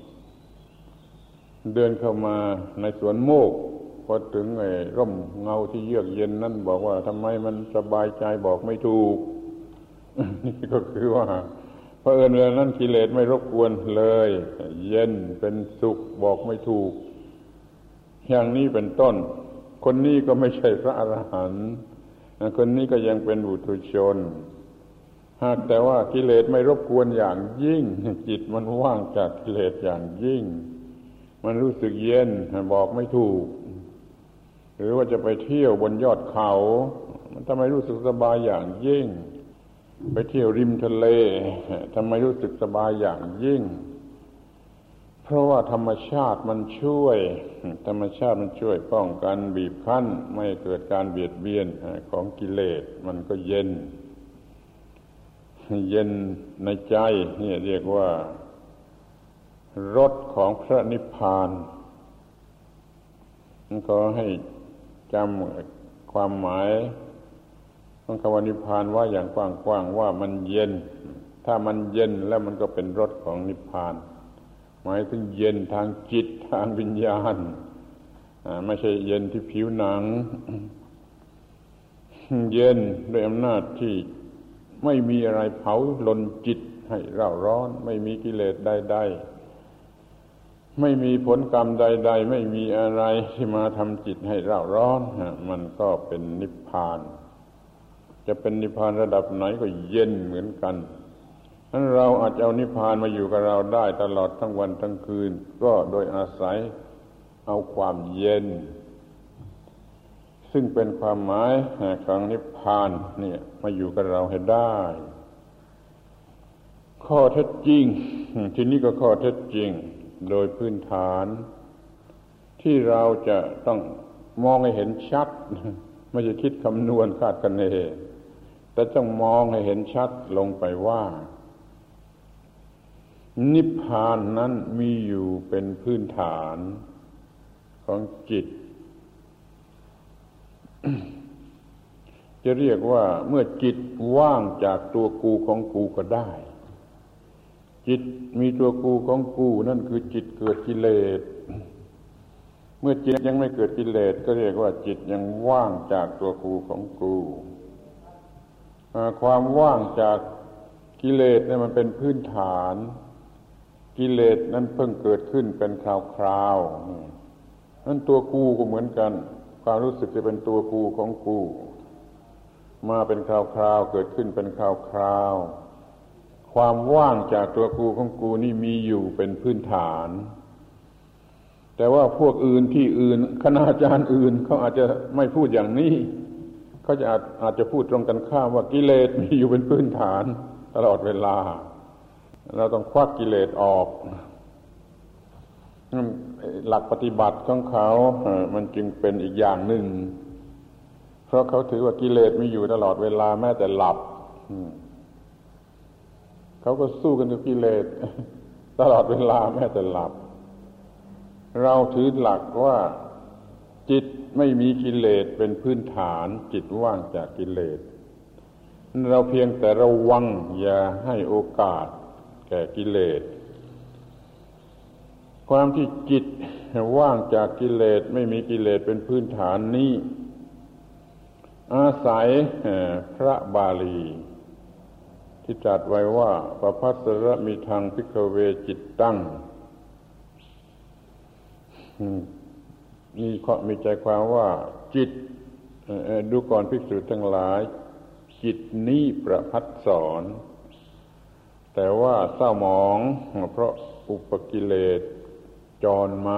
เดินเข้ามาในสวนโมกพอถึงไอ้ร่มเงาที่เยือกเย็นนั่นบอกว่าทำไมมันสบายใจบอกไม่ถูกนี่ก็คือว่าเพราะเอิญเวลานั้นกิเลสไม่รบกวนเลยเย็นเป็นสุขบอกไม่ถูกอย่างนี้เป็นต้นคนนี้ก็ไม่ใช่พระอรหันต์คนนี้ก็ยังเป็นบุถุชนหากแต่ว่ากิเลสไม่รบกวนอย่างยิ่งจิตมันว่างจากกิเลสอย่างยิ่งมันรู้สึกเย็นบอกไม่ถูกหรือว่าจะไปเที่ยวบนยอดเขามันทำไมรู้สึกสบายอย่างยิ่งไปเที่ยวริมทะเลทำไมรู้สึกสบายอย่างยิ่งเพราะว่าธรรมชาติมันช่วยธรรมชาติมันช่วยป้องกันบีบคั้นไม่เกิดการเบียดเบียนของกิเลสมันก็เย็นเย็นในใจนี่เรียกว่ารสของพระนิพพานขอให้จำความหมายของคำว่านิพพานว่าอย่างกว้างๆว่ามันเย็นถ้ามันเย็นแล้วมันก็เป็นรสของนิพพานหมายถึงเย็นทางจิตทางวิญญาณไม่ใช่เย็นที่ผิวหนังเย็นด้วยอำนาจที่ไม่มีอะไรเผาลนจิตให้เร่าร้อนไม่มีกิเลสใดๆไม่มีผลกรรมใดๆไม่มีอะไรที่มาทำจิตให้เร่าร้อนมันก็เป็นนิพพานจะเป็นนิพพานระดับไหนก็เย็นเหมือนกันนั้นเราอาจจะเอานิพพานมาอยู่กับเราได้ตลอดทั้งวันทั้งคืนก็โดยอาศัยเอาความเย็นซึ่งเป็นความหมายของนิพพานเนี่ยมาอยู่กับเราให้ได้ข้อเท็จจริงทีนี้ก็ข้อเท็จจริงโดยพื้นฐานที่เราจะต้องมองให้เห็นชัดไม่ใช่คิดคำนวณคาดคะเนแต่ต้องมองให้เห็นชัดลงไปว่านิพพานนั้นมีอยู่เป็นพื้นฐานของจิต จะเรียกว่าเมื่อจิตว่างจากตัวกูของกูก็ได้จิตมีตัวกูของกูนั่นคือจิตเกิดกิเลสเมื่อจิตยังไม่เกิดกิเลสก็เรียกว่าจิตยังว่างจากตัวกูของกูความว่างจากกิเลสเนี่ยมันเป็นพื้นฐานกิเลสนั้นเพิ่งเกิดขึ้นเป็นคราวๆนั่นตัวกูก็เหมือนกันความรู้สึกจะเป็นตัวกูของกูมาเป็นคราวๆเกิดขึ้นเป็นคราวๆความว่างจากตัวกูของกูนี่มีอยู่เป็นพื้นฐานแต่ว่าพวกอื่นที่อื่นคณาจารย์อื่นเขาอาจจะไม่พูดอย่างนี้เขาจะอาจอาจจะพูดตรงกันข้ามว่ากิเลสมีอยู่เป็นพื้นฐานตลอดเวลาเราต้องควักกิเลสออกหลักปฏิบัติของเขามันจึงเป็นอีกอย่างหนึ่งเพราะเขาถือว่ากิเลสมีอยู่ตลอดเวลาแม้แต่หลับเขาก็สู้กันกับกิเลสตลอดเวลาแม้แต่หลับเราถือหลักว่าจิตไม่มีกิเลสเป็นพื้นฐานจิตว่างจากกิเลสเราเพียงแต่ระวังอย่าให้โอกาสแก่กิเลสความที่จิตว่างจากกิเลสไม่มีกิเลสเป็นพื้นฐานนี้อาศัยพระบาลีที่ตรัสไว้ว่าปภัสสรมิทังภิกขเวจิตตังมีข้อมีใจความว่าจิตดูก่อนภิกษุทั้งหลายจิตนี้ประพัดสอนแต่ว่าเศร้าหมองเพราะอุปกิเลสจรมา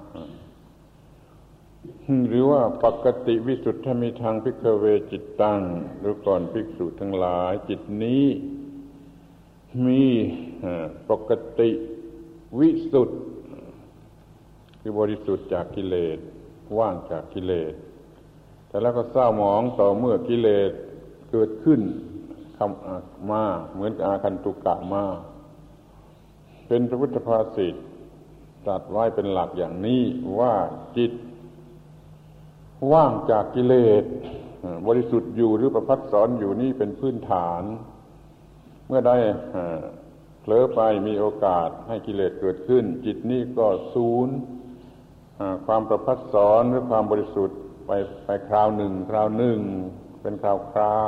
หรือว่าปกติวิสุทธิมีทางภิกขเวจิตตังดูก่อนภิกษุทั้งหลายจิตนี้มีปกติวิสุทธิคือบริสุทธิ์จากกิเลสว่างจากกิเลสแต่แล้วก็เศร้าหมองต่อเมื่อกิเลสเกิดขึ้นคำมาเหมือนอาคันตุกะมาเป็นพระพุทธภาษิตตรัสไว้เป็นหลักอย่างนี้ว่าจิตว่างจากกิเลสบริสุทธิ์อยู่หรือประภัสสรอยู่นี่เป็นพื้นฐานเมื่อได้เผลอไปมีโอกาสให้กิเลสเกิดขึ้นจิตนี้ก็สูญความประภัสสรหรือความบริสุทธิ์ไปไปคราวหนึ่งคราวหนึ่งเป็นคราวคราว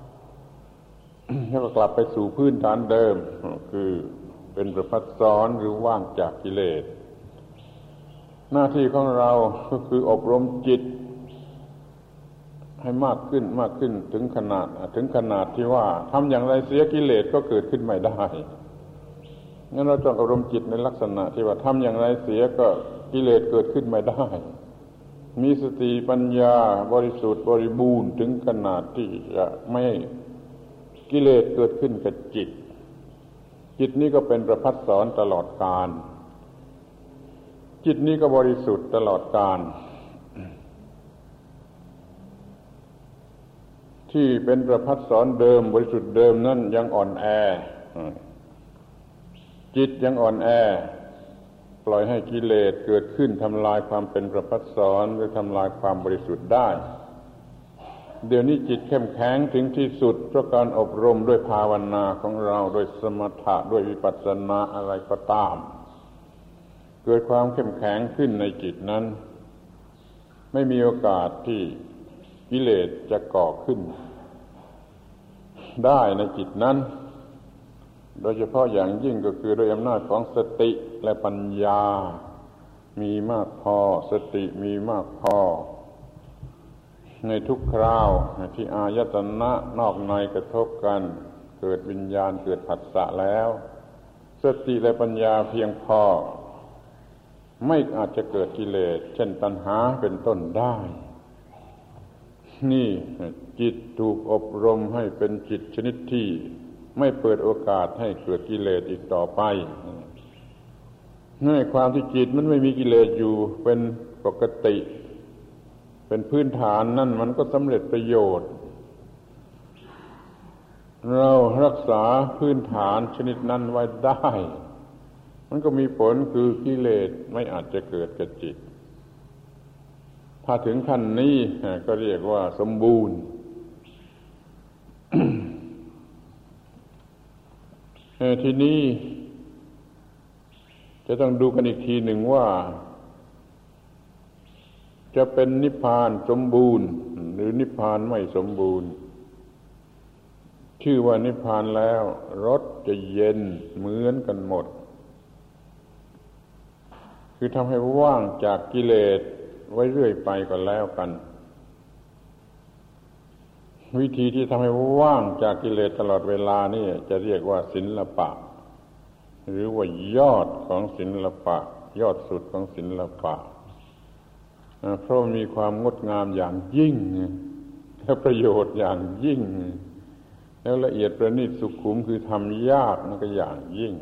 แล้วก็กลับไปสู่พื้นฐานเดิมคือเป็นประภัสสรหรือว่างจากกิเลสหน้าที่ของเราก็คืออบรมจิตให้มากขึ้นมากขึ้นถึงขนาดถึงขนาดที่ว่าทำอย่างไรเสียกิเลสก็เกิดขึ้นไม่ได้งั้นเราต้องอบรมจิตในลักษณะที่ว่าทำอย่างไรเสียก็กิเลสเกิดขึ้นไม่ได้มีสติปัญญาบริสุทธิ์บริบูรณ์ถึงขนาดที่จะไม่ให้กิเลสเกิดขึ้นกับจิตจิตนี้ก็เป็นประภัสสรตลอดกาลจิตนี้ก็บริสุทธิ์ตลอดกาลที่เป็นประภัสสรเดิมบริสุทธิ์เดิมนั่นยังอ่อนแอจิตยังอ่อนแอปล่อยให้กิเลสเกิดขึ้นทำลายความเป็นประภัสสรหรือทำลายความบริสุทธิ์ได้เดี๋ยวนี้จิตเข้มแข็งถึงที่สุดเพราะการอบรมด้วยภาวนาของเราด้วยสมถะด้วยวิปัสสนาอะไรก็ตามเกิดความเข้มแข็งขึ้นในจิตนั้นไม่มีโอกาสที่กิเลสจะก่อขึ้นได้ในจิตนั้นโดยเฉพาะอย่างยิ่งก็คือโดยอำนาจของสติและปัญญามีมากพอสติมีมากพอในทุกคราวที่อายตนะนอกในกระทบกันเกิดวิญญาณเกิดผัสสะแล้วสติและปัญญาเพียงพอไม่อาจจะเกิดกิเลสเช่นตัณหาเป็นต้นได้นี่จิตถูกอบรมให้เป็นจิตชนิดที่ไม่เปิดโอกาสให้เกิดกิเลสอีกต่อไปในความที่จิตมันไม่มีกิเลสอยู่เป็นปกติเป็นพื้นฐานนั่นมันก็สำเร็จประโยชน์เรารักษาพื้นฐานชนิดนั้นไว้ได้มันก็มีผลคือกิเลสไม่อาจจะเกิดกับจิตถ้าถึงขั้นนี้ก็เรียกว่าสมบูรณ์ ทีนี้จะต้องดูกันอีกทีหนึ่งว่าจะเป็นนิพพานสมบูรณ์หรือนิพพานไม่สมบูรณ์ชื่อว่านิพพานแล้วรสจะเย็นเหมือนกันหมดคือทำให้ว่างจากกิเลสไว้เรื่อยไปก็แล้วกันวิธีที่ทำให้ว่างจากกิเลสตลอดเวลานี่จะเรียกว่าศิลปะหรือว่ายอดของศิลปะยอดสุดของศิลปะเพราะมีความงดงามอย่างยิ่งและประโยชน์อย่างยิ่งแล้วละเอียดประณีตสุขุมคือทำยากมันก็อย่างยิ่ง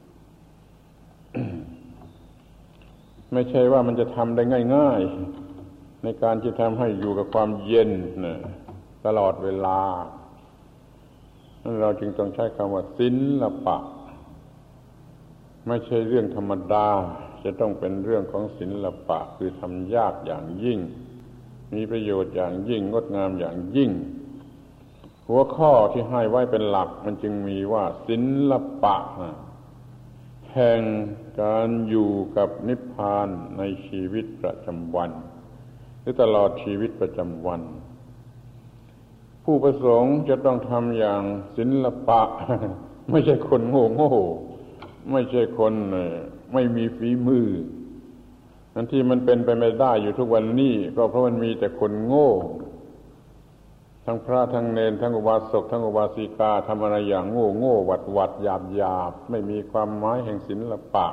ไม่ใช่ว่ามันจะทำได้ง่ายๆในการที่ทำให้อยู่กับความเย็นนะตลอดเวลานั้นเราจึงต้องใช้คำว่าศิลปะไม่ใช่เรื่องธรรมดาจะต้องเป็นเรื่องของศิลปะคือทำยากอย่างยิ่งมีประโยชน์อย่างยิ่งงดงามอย่างยิ่งหัวข้อที่ให้ไว้เป็นหลักมันจึงมีว่าศิลปะแห่งการอยู่กับนิพพานในชีวิตประจำวันหรือตลอดชีวิตประจำวันผู้ประสงค์จะต้องทำอย่างศิลปะ ไม่ใช่คนโง่โง่ไม่ใช่คนไม่มีฝีมืออันที่มันเป็นไปไม่ได้อยู่ทุกวันนี้ก็เพราะมันมีแต่คนโง่ทั้งพระทั้งเณรทั้งอุบาสกทั้งอุบาสิกาทำอะไรอย่างโง่โง่หวัดหวัดหยาบหยาบไม่มีความหมายแห่งศิลปะ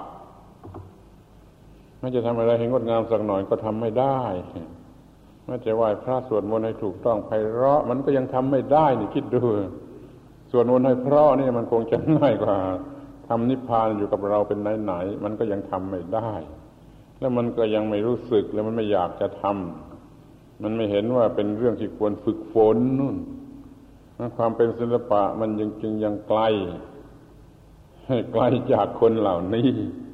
ไม่จะทำอะไรให้งดงามสักหน่อยก็ทำไม่ได้ไม่จะไหว้พระสวดมนต์ให้ถูกต้องไพเราะมันก็ยังทำไม่ได้นี่คิดดูสวดมนต์ให้เพราะนี่มันคงจะง่ายกว่าทำนิพพานอยู่กับเราเป็นไหนๆมันก็ยังทำไม่ได้แล้วมันก็ยังไม่รู้สึกแล้วมันไม่อยากจะทำมันไม่เห็นว่าเป็นเรื่องที่ควรฝึกฝนนู่นความเป็นศิลปะมันยังจึงยังไกลให้ไกลจากคนเหล่านี้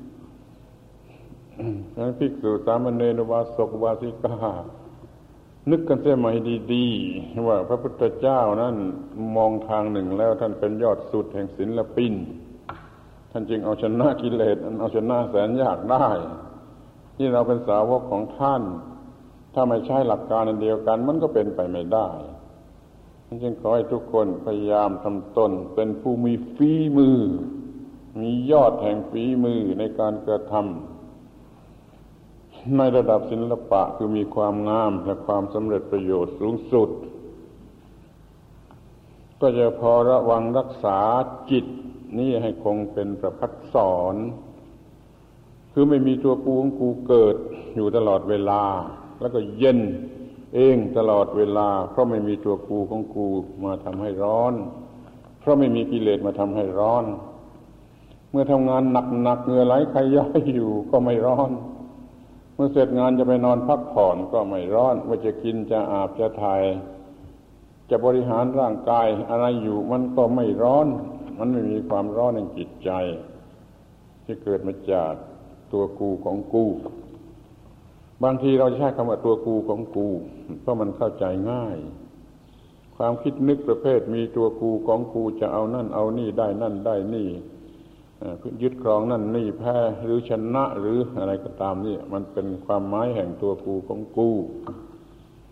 ทั้งภิกษุสามเณรอุบาสกอุบาสิกานึกกันเสียใหม่ดีๆว่าพระพุทธเจ้านั้นมองทางหนึ่งแล้วท่านเป็นยอดสุดแห่งศิลปินท่านจึงเอาชนะกิเลสเอาชนะแสนยากได้ที่เราเป็นสาวกของท่านถ้าไม่ใช้หลักการอันเดียวกันมันก็เป็นไปไม่ได้ฉันจึงขอให้ทุกคนพยายามทำตนเป็นผู้มีฝีมือมียอดแห่งฝีมือในการกระทำในระดับศิลปะคือมีความงามและความสำเร็จประโยชน์สูงสุดก็จะพอระวังรักษาจิตนี่ให้คงเป็นประภัสสรคือไม่มีตัวกูของกูเกิดอยู่ตลอดเวลาแล้วก็เย็นเองตลอดเวลาเพราะไม่มีตัวกูของกูมาทำให้ร้อนเพราะไม่มีกิเลสมาทำให้ร้อนเมื่อทำงานหนักๆเหงื่อไหลใครย้อยอยู่ก็ไม่ร้อนเมื่อเสร็จงานจะไปนอนพักผ่อนก็ไม่ร้อนว่าจะกินจะอาบจะถ่ายจะบริหารร่างกายอะไรอยู่มันก็ไม่ร้อนมันไม่มีความร้อนในจิตใจที่เกิดมาจากตัวกูของกูบางทีเราใช้คำว่าตัวกูของกูเพราะมันเข้าใจง่ายความคิดนึกประเภทมีตัวกูของกูจะเอานั่นเอานี่ได้นั่นได้นี่ยึดครองนั่นนี่แพ้หรือชนะหรืออะไรก็ตามนี่มันเป็นความหมายแห่งตัวกูของกู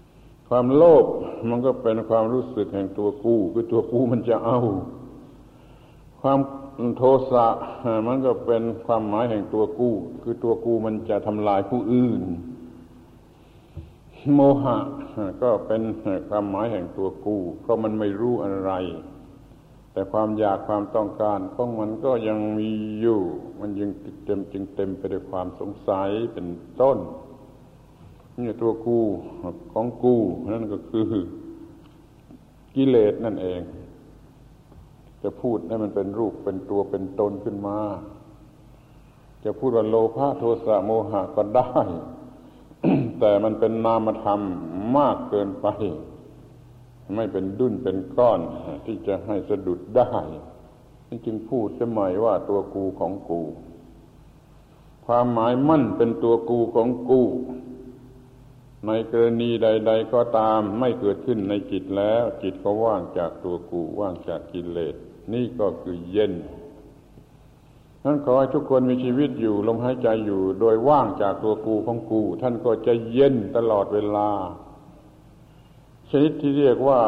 ความโลภมันก็เป็นความรู้สึกแห่งตัวกูคือตัวกูมันจะเอาความโทสะมันก็เป็นความหมายแห่งตัวกูคือตัวกูมันจะทำลายผู้อื่นโมหะก็เป็นความหมายแห่งตัวกูเพราะมันไม่รู้อะไรแต่ความอยากความต้องการของมันก็ยังมีอยู่มันยังเต็มจึงเต็มไปด้วยความสงสัยเป็นต้นนี่ตัวกูของกูนั่นก็คือกิเลสนั่นเองจะพูดให้มันเป็นรูปเป็นตัวเป็นตนขึ้นมาจะพูดว่าโลภะโทสะโมหะก็ได้ แต่มันเป็นนามธรรมมากเกินไปไม่เป็นดุ้นเป็นก้อนที่จะให้สะดุดได้จึงพูดสมัยว่าตัวกูของกูความหมายมั่นเป็นตัวกูของกูในกรณีใดๆก็ตามไม่เกิดขึ้นในจิตแล้วจิตก็ว่างจากตัวกูว่างจากกิเลสนี่ก็คือเย็นนั้นขอให้ทุกคนมีชีวิตอยู่ลมหายใจอยู่โดยว่างจากตัวกูของกูท่านก็จะเย็นตลอดเวลาชนิดที่เรียกว่า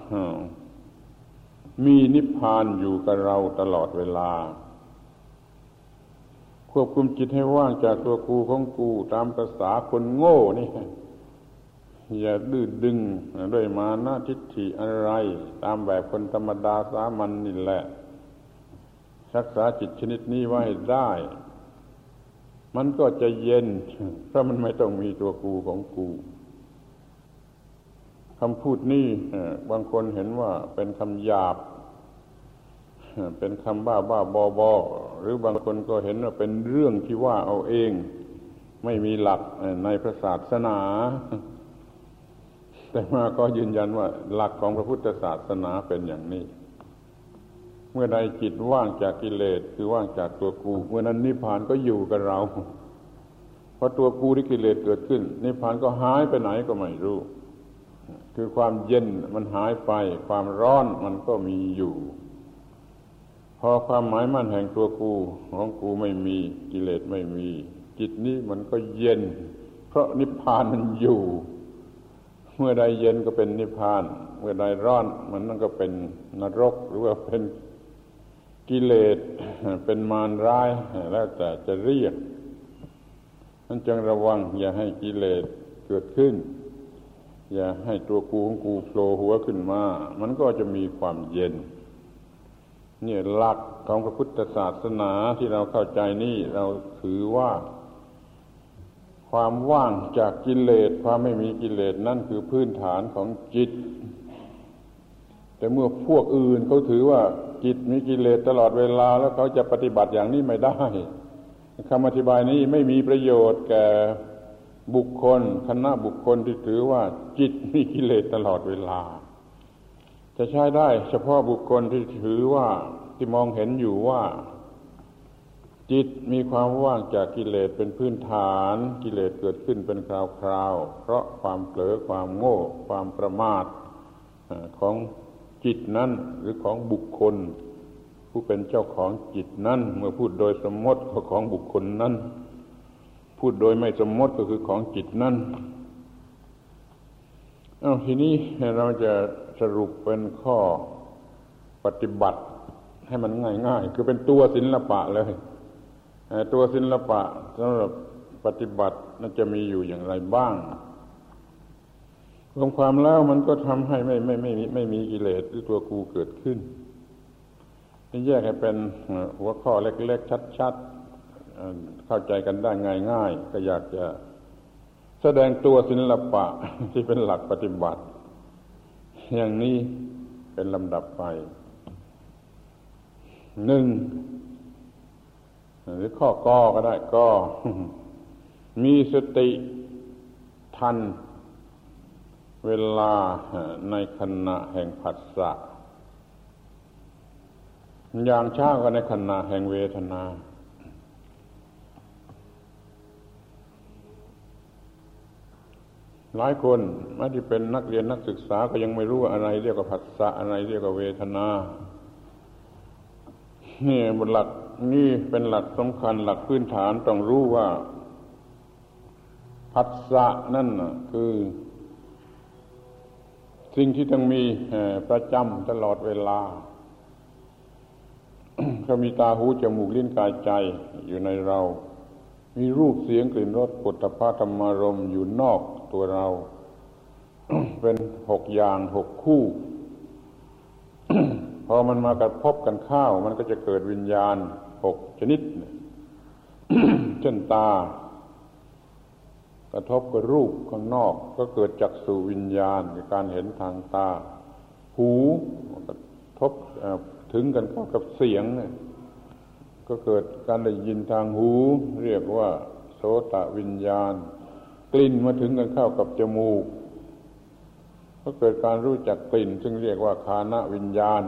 มีนิพพานอยู่กับเราตลอดเวลาควบคุมจิตให้ว่างจากตัวกูของกูตามภาษาคนโง่นี่อย่าดื้อดึงด้วยมานะทิฏฐิอะไรตามแบบคนธรรมดาสามัญ น, นี่แหละรักษาจิตชนิดนี้ไว้ได้มันก็จะเย็นเพราะมันไม่ต้องมีตัวกูของกูคำพูดนี้บางคนเห็นว่าเป็นคำหยาบเป็นคำบ้าบ้าบอบอหรือบางคนก็เห็นว่าเป็นเรื่องที่ว่าเอาเองไม่มีหลักในพระศาสนาแต่มาก็ยืนยันว่าหลักของพระพุทธศาสนาเป็นอย่างนี้เมื่อใดจิตว่างจากกิเลสคือว่างจากตัวกูเมื่อนั้นนิพพานก็อยู่กับเราเพราะตัวกูที่กิเลสเกิดขึ้นนิพพานก็หายไปไหนก็ไม่รู้คือความเย็นมันหายไปความร้อนมันก็มีอยู่พอความหมายมั่นแห่งตัวกูของกูไม่มีกิเลสไม่มีจิตนี้มันก็เย็นเพราะนิพพานมันอยู่เมื่อใดเย็นก็เป็นนิพพานเมื่อใดร้อนมันนั่นก็เป็นนรกหรือว่าเป็นกิเลสเป็นมารร้ายแล้วแต่จะเรียกนั้นจงระวังอย่าให้กิเลสเกิดขึ้นอย่าให้ตัวกูของกูโผล่หัวขึ้นมามันก็จะมีความเย็นนี่หลักของพระพุทธศาสนาที่เราเข้าใจนี่เราถือว่าความว่างจากกิเลสความไม่มีกิเลสนั่นคือพื้นฐานของจิตแต่เมื่อพวกอื่นเขาถือว่าจิตมีกิเลสตลอดเวลาแล้วเขาจะปฏิบัติอย่างนี้ไม่ได้คำอธิบายนี้ไม่มีประโยชน์แก่บุคคลคณะบุคคลที่ถือว่าจิตมีกิเลสตลอดเวลาจะใช้ได้เฉพาะบุคคลที่ถือว่าที่มองเห็นอยู่ว่าจิตมีความว่างจากกิเลสเป็นพื้นฐานกิเลสเกิดขึ้นเป็นคราวๆเพราะความเผลอความโง่ความประมาทของจิตนั้นหรือของบุคคลผู้เป็นเจ้าของจิตนั้นเมื่อพูดโดยสมมติก็ของบุคคลนั้นพูดโดยไม่สมมติก็คือของจิตนั้นเอาทีนี้เราจะสรุปเป็นข้อปฏิบัติให้มันง่ายๆคือเป็นตัวศิลปะเลยตัวศิลปะสำหรับปฏิบัตินั้นจะมีอยู่อย่างไรบ้างรวมความแล้วมันก็ทำให้ไม่ไม่ไม่ไม่มีกิเลสหรือตัวกูเกิดขึ้นนี่แยกให้เป็นหัวข้อเล็กๆชัดๆเข้าใจกันได้ง่ายๆก็อยากจะแสดงตัวศิลปะที่เป็นหลักปฏิบัติอย่างนี้เป็นลำดับไปหนึ่งหรือข้อกอก็ได้ก็มีสติทันเวลาในขณะแห่งผัสสะอย่างช้าก็ในขณะแห่งเวทนาหลายคนแม้ที่เป็นนักเรียนนักศึกษาก็ยังไม่รู้ว่าอะไรเรียกว่าผัสสะอะไรเรียกว่าเวทนานี่บนหลักนี่เป็นหลักสำคัญหลักพื้นฐานต้องรู้ว่าผัสสะนั่นน่ะคือสิ่งที่ต้องมีประจำตลอดเวลา ก็มีตาหูจมูกลิ้นกายใจอยู่ในเรามีรูปเสียงกลิ่นรสโผฏฐัพพะธรรมารมณ์อยู่นอกตัวเรา เป็นหกอย่างหกคู่ พอมันมากระทบกันเข้ามันก็จะเกิดวิญญาณหกชนิด เช่นตากระทบกับรูปข้างนอกก็เกิดจักษุวิญญาณคือการเห็นทางตาหูกระทบถึงกันเข้ากับเสียงก็เกิดการได้ยินทางหูเรียกว่าโสตวิญญาณกลิ่นมาถึงกันเข้ากับจมูกก็เกิดการรู้จักกลิ่นซึ่งเรียกว่าฆานวิญญาณ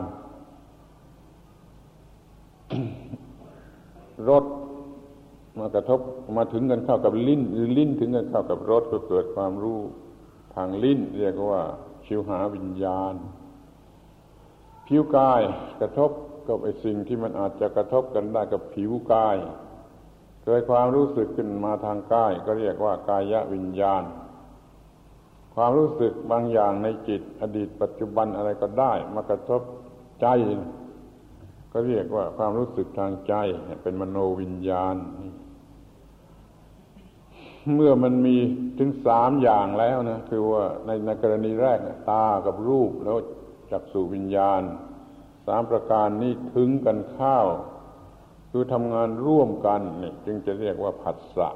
รสมากระทบมาถึงกันเข้ากับลิ้นหรือลิ้นถึงกันเข้ากับรสก็เกิดความรู้ทางลิ้นเรียกว่าชิวหาวิญญาณผิวกายกระทบกับไอ้สิ่งที่มันอาจจะกระทบกันได้กับผิวกายเกิดความรู้สึกขึ้นมาทางกายก็เรียกว่ากายวิญญาณความรู้สึกบางอย่างในจิตอดีตปัจจุบันอะไรก็ได้มากระทบใจก็เรียกว่าความรู้สึกทางใจเป็นมโนวิญญาณเมื่อมันมีถึงสามอย่างแล้วนะคือว่าในในกรณีแรกตากับรูปแล้วจักษุวิญญาณสามประการนี้ถึงกันเข้าคือทำงานร่วมกันนี่จึงจะเรียกว่าผัสสะ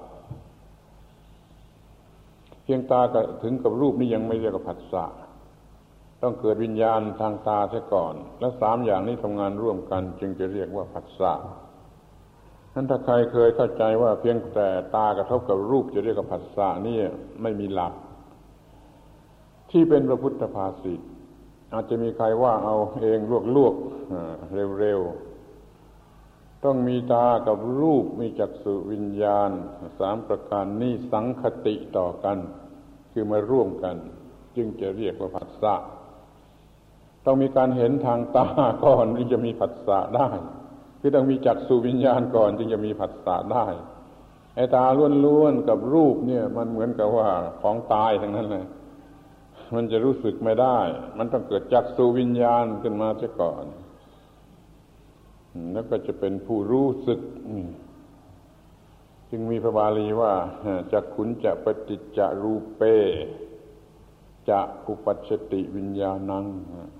เพียงตากับถึงกับรูปนี่ยังไม่เรียกว่าผัสสะต้องเกิดวิญญาณทางตาเสียก่อนแล้วสามอย่างนี้ทำงานร่วมกันจึงจะเรียกว่าผัสสะนั้นถ้าใครเคยเข้าใจว่าเพียงแต่ตากระทบกับรูปจะเรียกว่าผัสสะนี่ไม่มีหลักที่เป็นพระพุทธภาษิตอาจจะมีใครว่าเอาเองลวกๆเร็วๆต้องมีตากับรูปมีจักษุวิญญาณสามประการนี้สังคติต่อกันคือมาร่วมกันจึงจะเรียกว่าผัสสะต้องมีการเห็นทางตาก่อนจึงจะมีผัสสะได้คือต้องมีจักษุวิญญาณก่อนจึงจะมีผัสสะได้ไอ้ตาล้วนๆกับรูปเนี่ยมันเหมือนกับว่าของตายทั้งนั้นเลยมันจะรู้สึกไม่ได้มันต้องเกิดจักษุวิญญาณขึ้นมาเสียก่อนแล้วก็จะเป็นผู้รู้สึกจึงมีพระบาลีว่าจักขุนจะปฏิจจารูเปจะอุปัชชติวิญญาณัง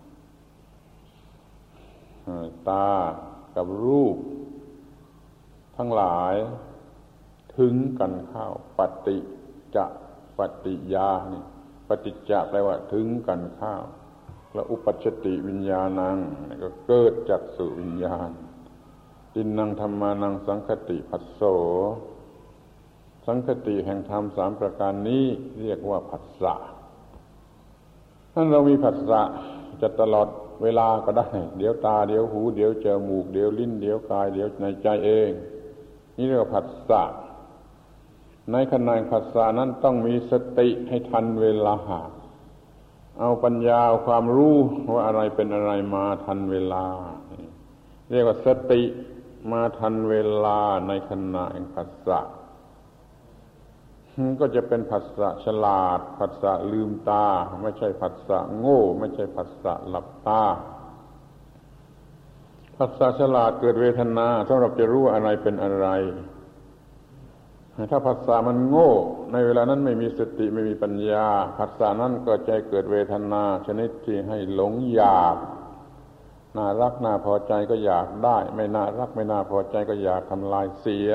ตากับรูปทั้งหลายถึงกันเข้าปฏิจะปฏิยานี่ปฏิจจะแปลว่าถึงกันเข้าแล้วอุปัชชติวิญญาณังก็เกิดจักษุวิญญาณตินนังธัมมานังสังคติผัสโสสังคติแห่งธรรมสามประการนี้เรียกว่าผัสสะถ้าเรามีผัสสะจะตลอดเวลาก็ได้เดี๋ยวตาเดี๋ยวหูเดี๋ยวจมูกเดี๋ยวลิ้นเดี๋ยวกายเดี๋ยวในใจเองนี่เรียกว่าผัสสะในขณะผัสสะนั้นต้องมีสติให้ทันเวลาเอาปัญญาความรู้ว่าอะไรเป็นอะไรมาทันเวลาเรียกว่าสติมาทันเวลาในขณะแห่งผัสสะก็จะเป็นผัสสะฉลาดผัสสะลืมตาไม่ใช่ผัสสะโง่ไม่ใช่ผัสสะหลับตาผัสสะฉลาดเกิดเวทนาสำหรับจะรู้อะไรเป็นอะไรถ้าผัสสะมันโง่ในเวลานั้นไม่มีสติไม่มีปัญญาผัสสะนั้นก็จะเกิดเวทนาชนิดที่ให้หลงอยากน่ารักน่าพอใจก็อยากได้ไม่น่ารักไม่น่าพอใจก็อยากทำลายเสีย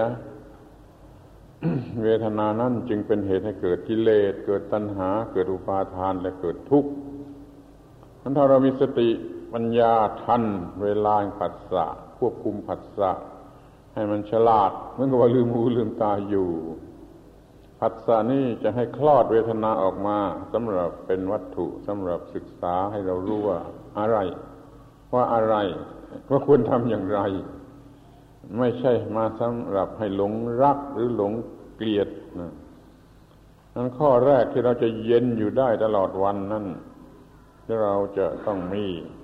เวทนานั้นจึงเป็นเหตุให้เกิดกิเลสเกิดตัณหาเกิดอุปาทานและเกิดทุกข์งั้นถ้าเรามีสติปัญญาทันเวลาผัสสะควบคุมผัสสะให้มันฉลาดเหมือนกับว่าลืมหูลืมตาอยู่ผัสสะนี่จะให้คลอดเวทนาออกมาสำหรับเป็นวัตถุสำหรับศึกษาให้เรารู้ว่าอะไรว่าอะไรว่าควรทำอย่างไรไม่ใช่มาสำหรับให้หลงรักหรือหลงเกลียดนะนั่นข้อแรกที่เราจะเย็นอยู่ได้ตลอดวันนั่นที่เราจะต้องมี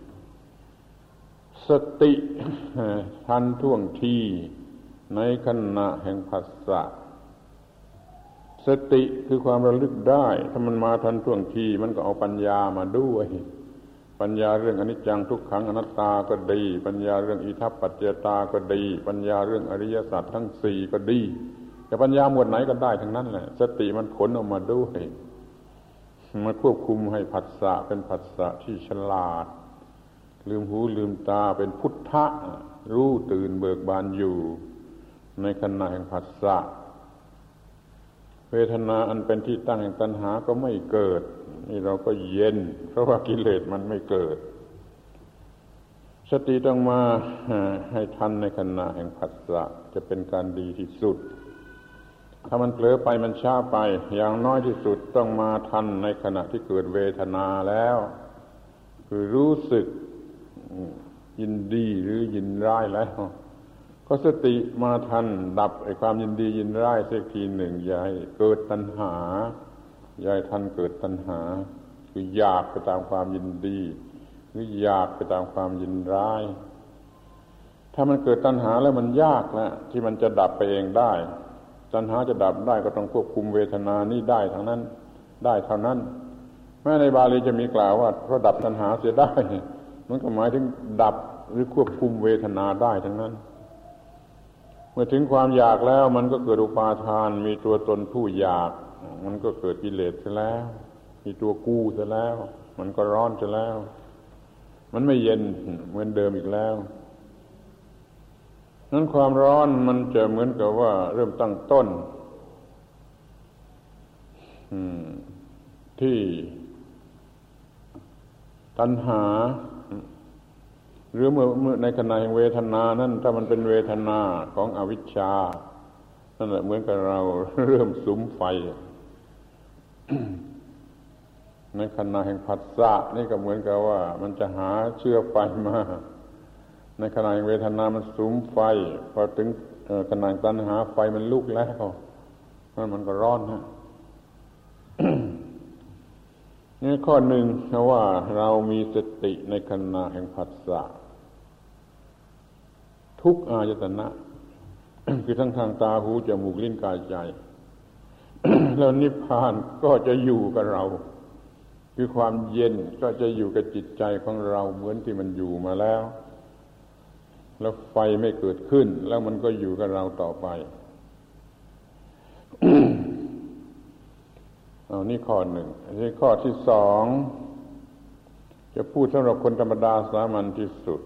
สติทันท่วงทีในขณะแห่งผัสสะสติคือความระลึกได้ถ้ามันมาทันท่วงทีมันก็เอาปัญญามาด้วยปัญญาเรื่องอนิจจังทุกขังอนัตตาก็ดีปัญญาเรื่องอิทัปปัจจตาก็ดีปัญญาเรื่องอริยสัจทั้งสี่ก็ดีแต่ปัญญาหมวดไหนก็ได้ทั้งนั้นแหละสติมันขนออกมาด้วยมาควบคุมให้ผัสสะเป็นผัสสะที่ฉลาดลืมหูลืมตาเป็นพุทธะรู้ตื่นเบิกบานอยู่ในขณะแห่งผัสสะเวทนาอันเป็นที่ตั้งแห่งตัณหาก็ไม่เกิดนี่เราก็เย็นเพราะว่ากิเลสมันไม่เกิดสติต้องมาให้ทันในขณะแห่งผัสสะจะเป็นการดีที่สุดถ้ามันเผลอไปมันช้าไปอย่างน้อยที่สุดต้องมาทันในขณะที่เกิดเวทนาแล้วคือรู้สึกยินดีหรือยินร้ายแล้วก็สติมาทันดับไอ้ความยินดียินร้ายสักทีหนึ่งอย่าให้เกิดตัณหาอย่าให้ทันเกิดตัณหาคืออยากไปตามความยินดีหรืออยากไปตามความยินร้ายถ้ามันเกิดตัณหาแล้วมันยากนะที่มันจะดับไปเองได้ตัณหาจะดับได้ก็ต้องควบคุมเวทนานี้ได้ทั้งนั้นได้เท่านั้นแม้ในบาลีจะมีกล่าวว่าเพราะดับตัณหาเสียได้มันก็หมายถึงดับหรือควบคุมเวทนาได้ทั้งนั้นเมื่อถึงความอยากแล้วมันก็เกิดอุปาทานมีตัวตนผู้อยากมันก็เกิดกิเลสซะแล้วมีตัวกู้ซะแล้วมันก็ร้อนซะแล้วมันไม่เย็นเหมือนเดิมอีกแล้วนั้นความร้อนมันจะเหมือนกับว่าเริ่มตั้งต้นที่ตัณหาหรือเมื่อเมื่อในขณะแห่งเวทนานั้นถ้ามันเป็นเวทนาของอวิชชานั่นแหละเหมือนกับเราเริ่มสุมไฟ ในขณะแห่งผัสสะนี่ก็เหมือนกับว่ามันจะหาเชื้อไฟมาในขณะแห่งเวทนามันสุมไฟพอถึงขณะตัณหาไฟมันลุกแล้วนั่นมันก็ร้อนฮะ นี่ข้อหนึ่งคือว่าเรามีสติในขณะแห่งผัสสะทุกอายตนะ คือทั้งทางตาหูจมูกลิ้นกายใจ แล้วนิพพานก็จะอยู่กับเราคือความเย็นก็จะอยู่กับจิตใจของเราเหมือนที่มันอยู่มาแล้วแล้วไฟไม่เกิดขึ้นแล้วมันก็อยู่กับเราต่อไป เอานี่ข้อหนึ่งนี่ข้อที่สองจะพูดสำหรับคนธรรมดาสามัญที่สุด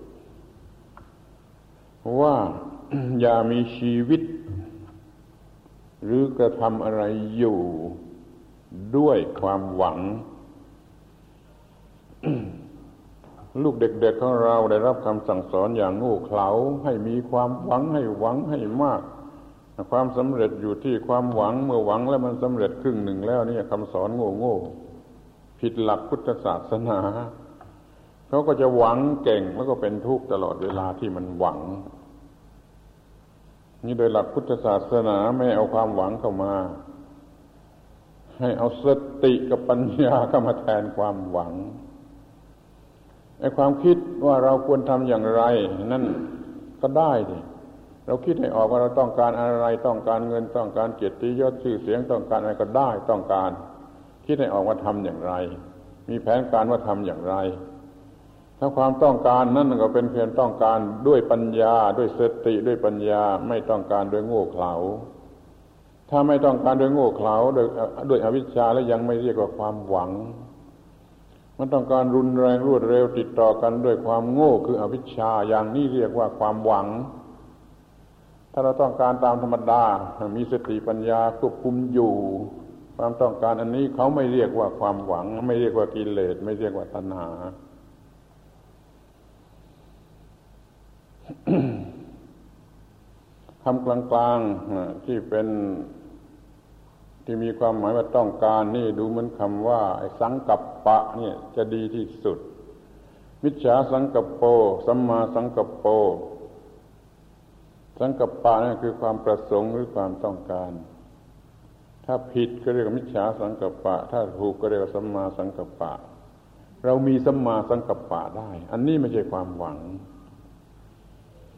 ว่า อย่ามีชีวิตหรือกระทำอะไรอยู่ด้วยความหวัง ลูกเด็กๆของเราได้รับคำสั่งสอนอย่างโง่เขลาให้มีความหวังให้หวังให้มากความสำเร็จอยู่ที่ความหวังเมื่อหวังแล้วมันสำเร็จครึ่งหนึ่งแล้วนี่คำสอนโง่ๆผิดหลักพุทธศาสนาเขาก็จะหวังเก่งแล้วก็เป็นทุกข์ตลอดเวลาที่มันหวังนี่โดยหลักพุทธศาสนาไม่เอาความหวังเข้ามาให้เอาสติกับปัญญาเข้ามาแทนความหวังไอ้ความคิดว่าเราควรทำอย่างไรนั่นก็ได้ดิเราคิดให้ออกว่าเราต้องการอะไรต้องการเงินต้องการเกียรติยศชื่อเสียงต้องการอะไรก็ได้ต้องการคิดให้ออกว่าทำอย่างไรมีแผนการว่าทำอย่างไรถ้าความต้องการนั่นก็เป็นเพียงต้องการด้วยปัญญาด้วยสติด้วยปัญญาไม่ต้องการด้วยโง่เขลาถ้าไม่ต้องการด้วยโง่เขลาด้วยด้วยอวิชชาแล้วยังไม่เรียกว่าความหวังมันต้องการรุนแรงรวดเร็วติดต่อกันด้วยความโง่คืออวิชชาอย่างนี้เรียกว่าความหวังถ้าเราต้องการตามธรรมดามีสติปัญญาควบคุมอยู่ความต้องการอันนี้เขาไม่เรียกว่าความหวังไม่เรียกว่ากิเลสไม่เรียกว่าตัณหา คำกลางๆที่เป็นที่มีความหมายว่าต้องการนี่ดูเหมือนคำว่าไอ้สังกัปปะเนี่ยจะดีที่สุดมิจฉาสังกัปโปสัมมาสังกัปโปสังกัปปะนั่นคือความประสงค์หรือความต้องการถ้าผิดก็เรียกว่ามิจฉาสังกัปปะถ้าถูกก็เรียกว่าสัมมาสังกัปปะเรามีสัมมาสังกัปปะได้อันนี้ไม่ใช่ความหวัง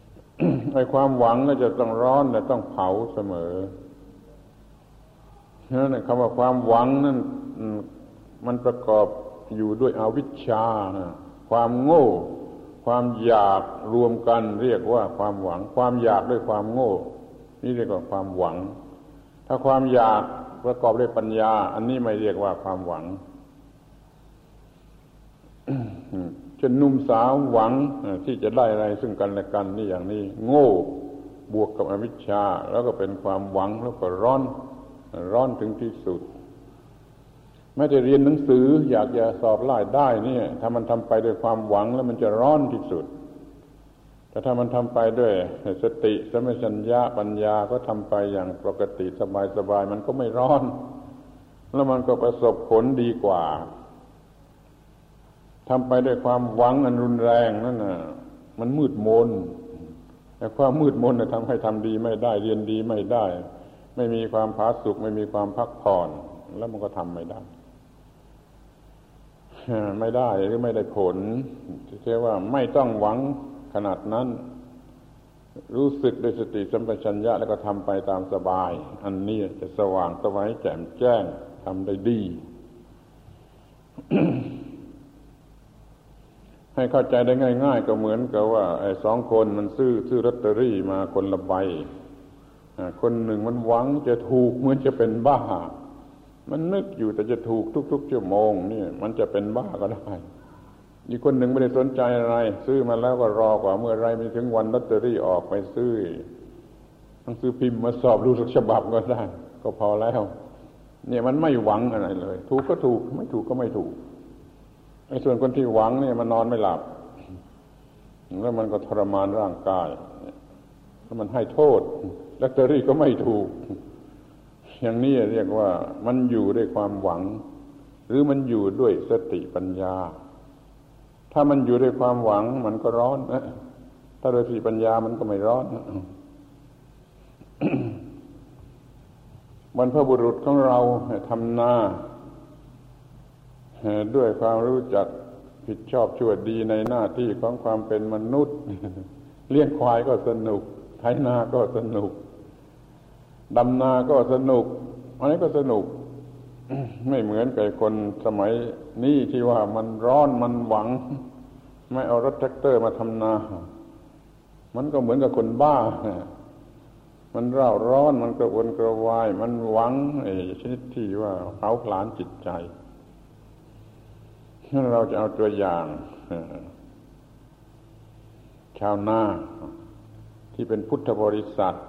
ไอ้ความหวังก็จะต้องร้อนและต้องเผาเสมอนั่นคำว่าความหวังนั่นมันประกอบอยู่ด้วยอวิชชาความโง่ความอยากรวมกันเรียกว่าความหวังความอยากด้วยความโง่นี่เรียกว่าความหวังถ้าความอยากประกอบด้วยปัญญาอันนี้ไม่เรียกว่าความหวังจนหนุ่มสาวหวังที่จะได้อะไรซึ่งกันและกันนี่อย่างนี้โง่บวกกับอวิชชาแล้วก็เป็นความหวังแล้วก็ร้อนร้อนถึงที่สุดแม้แต่เรียนหนังสืออยากจะสอบไล่ได้เนี่ยถ้ามันทำไปด้วยความหวังแล้วมันจะร้อนที่สุดแต่ถ้ามันทำไปด้วยสติสัมปชัญญะปัญญาก็ทำไปอย่างปกติสบายๆมันก็ไม่ร้อนแล้วมันก็ประสบผลดีกว่าทำไปด้วยความหวังอันรุนแรงนั่นน่ะมันมืดมนแต่ความมืดมนน่ะทำให้ทำดีไม่ได้เรียนดีไม่ได้ไม่มีความผาสุกไม่มีความพักผ่อนแล้วมันก็ทำไม่ได้ไม่ได้หรือไม่ได้ผลเรียกว่าไม่ต้องหวังขนาดนั้นรู้สึกด้วยสติสัมปชัญญะแล้วก็ทำไปตามสบายอันนี้จะสว่างสวัยแจ่มแจ้งทำได้ดี ให้เข้าใจได้ง่ายๆก็เหมือนกับว่าไอ้สองคนมันซื้อซื้อลอตเตอรี่มาคนละใบคนหนึ่งมันหวังจะถูกเหมือนจะเป็นบ้ามันนึกอยู่แต่จะถูกทุกๆชั่วโมงนี่มันจะเป็นบ้าก็ได้อีกคนหนึ่งไม่ได้สนใจอะไรซื้อมาแล้วก็รอกว่าเมื่อไรมีถึงวันลอตเตอรี่ออกไปซื้อต้องซื้อพิมพ์มาสอบดูสักฉบับก็ได้ก็พอแล้วเนี่ยมันไม่หวังอะไรเลยถูกก็ถูกไม่ถูกก็ไม่ถูกไอ้ส่วนคนที่หวังเนี่ยมันนอนไม่หลับแล้วมันก็ทรมานร่างกายแล้วมันให้โทษลอตเตอรี่ก็ไม่ถูกอย่างนี้เรียกว่ามันอยู่ด้วยความหวังหรือมันอยู่ด้วยสติปัญญาถ้ามันอยู่ด้วยความหวังมันก็ร้อนนะถ้าโดยสติปัญญามันก็ไม่ร้อนนะ บรรพบุรุษของเราทำนาด้วยความรู้จักผิดชอบชั่วดีในหน้าที่ของความเป็นมนุษย์ เลี้ยงควายก็สนุกไถนาก็สนุกดำนาก็สนุกอะไรก็สนุก ไม่เหมือนกับคนสมัยนี้ที่ว่ามันร้อนมันหวังไม่เอารถแท็กเตอร์มาทำนามันก็เหมือนกับคนบ้ามันเร่าร้อนมันกระวนกระวายมันหวังไอ้ชนิดที่ว่าเผาผลาญจิตใจถ้าเราจะเอาตัวอย่างชาวนาที่เป็นพุทธบริษัท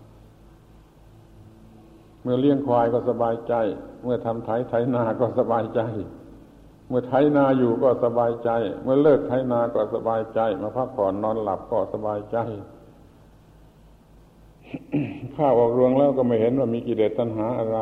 เมื่อเลี้ยงควายก็สบายใจเมื่อทำไถไถนาก็สบายใจเมื่อไถนาอยู่ก็สบายใจเมื่อเลิกไถนาก็สบายใจมาพักผ่อนนอนหลับก็สบายใจ ข้าวออกรวงแล้วก็ไม่เห็นว่ามีกิเลสตัณหาอะไร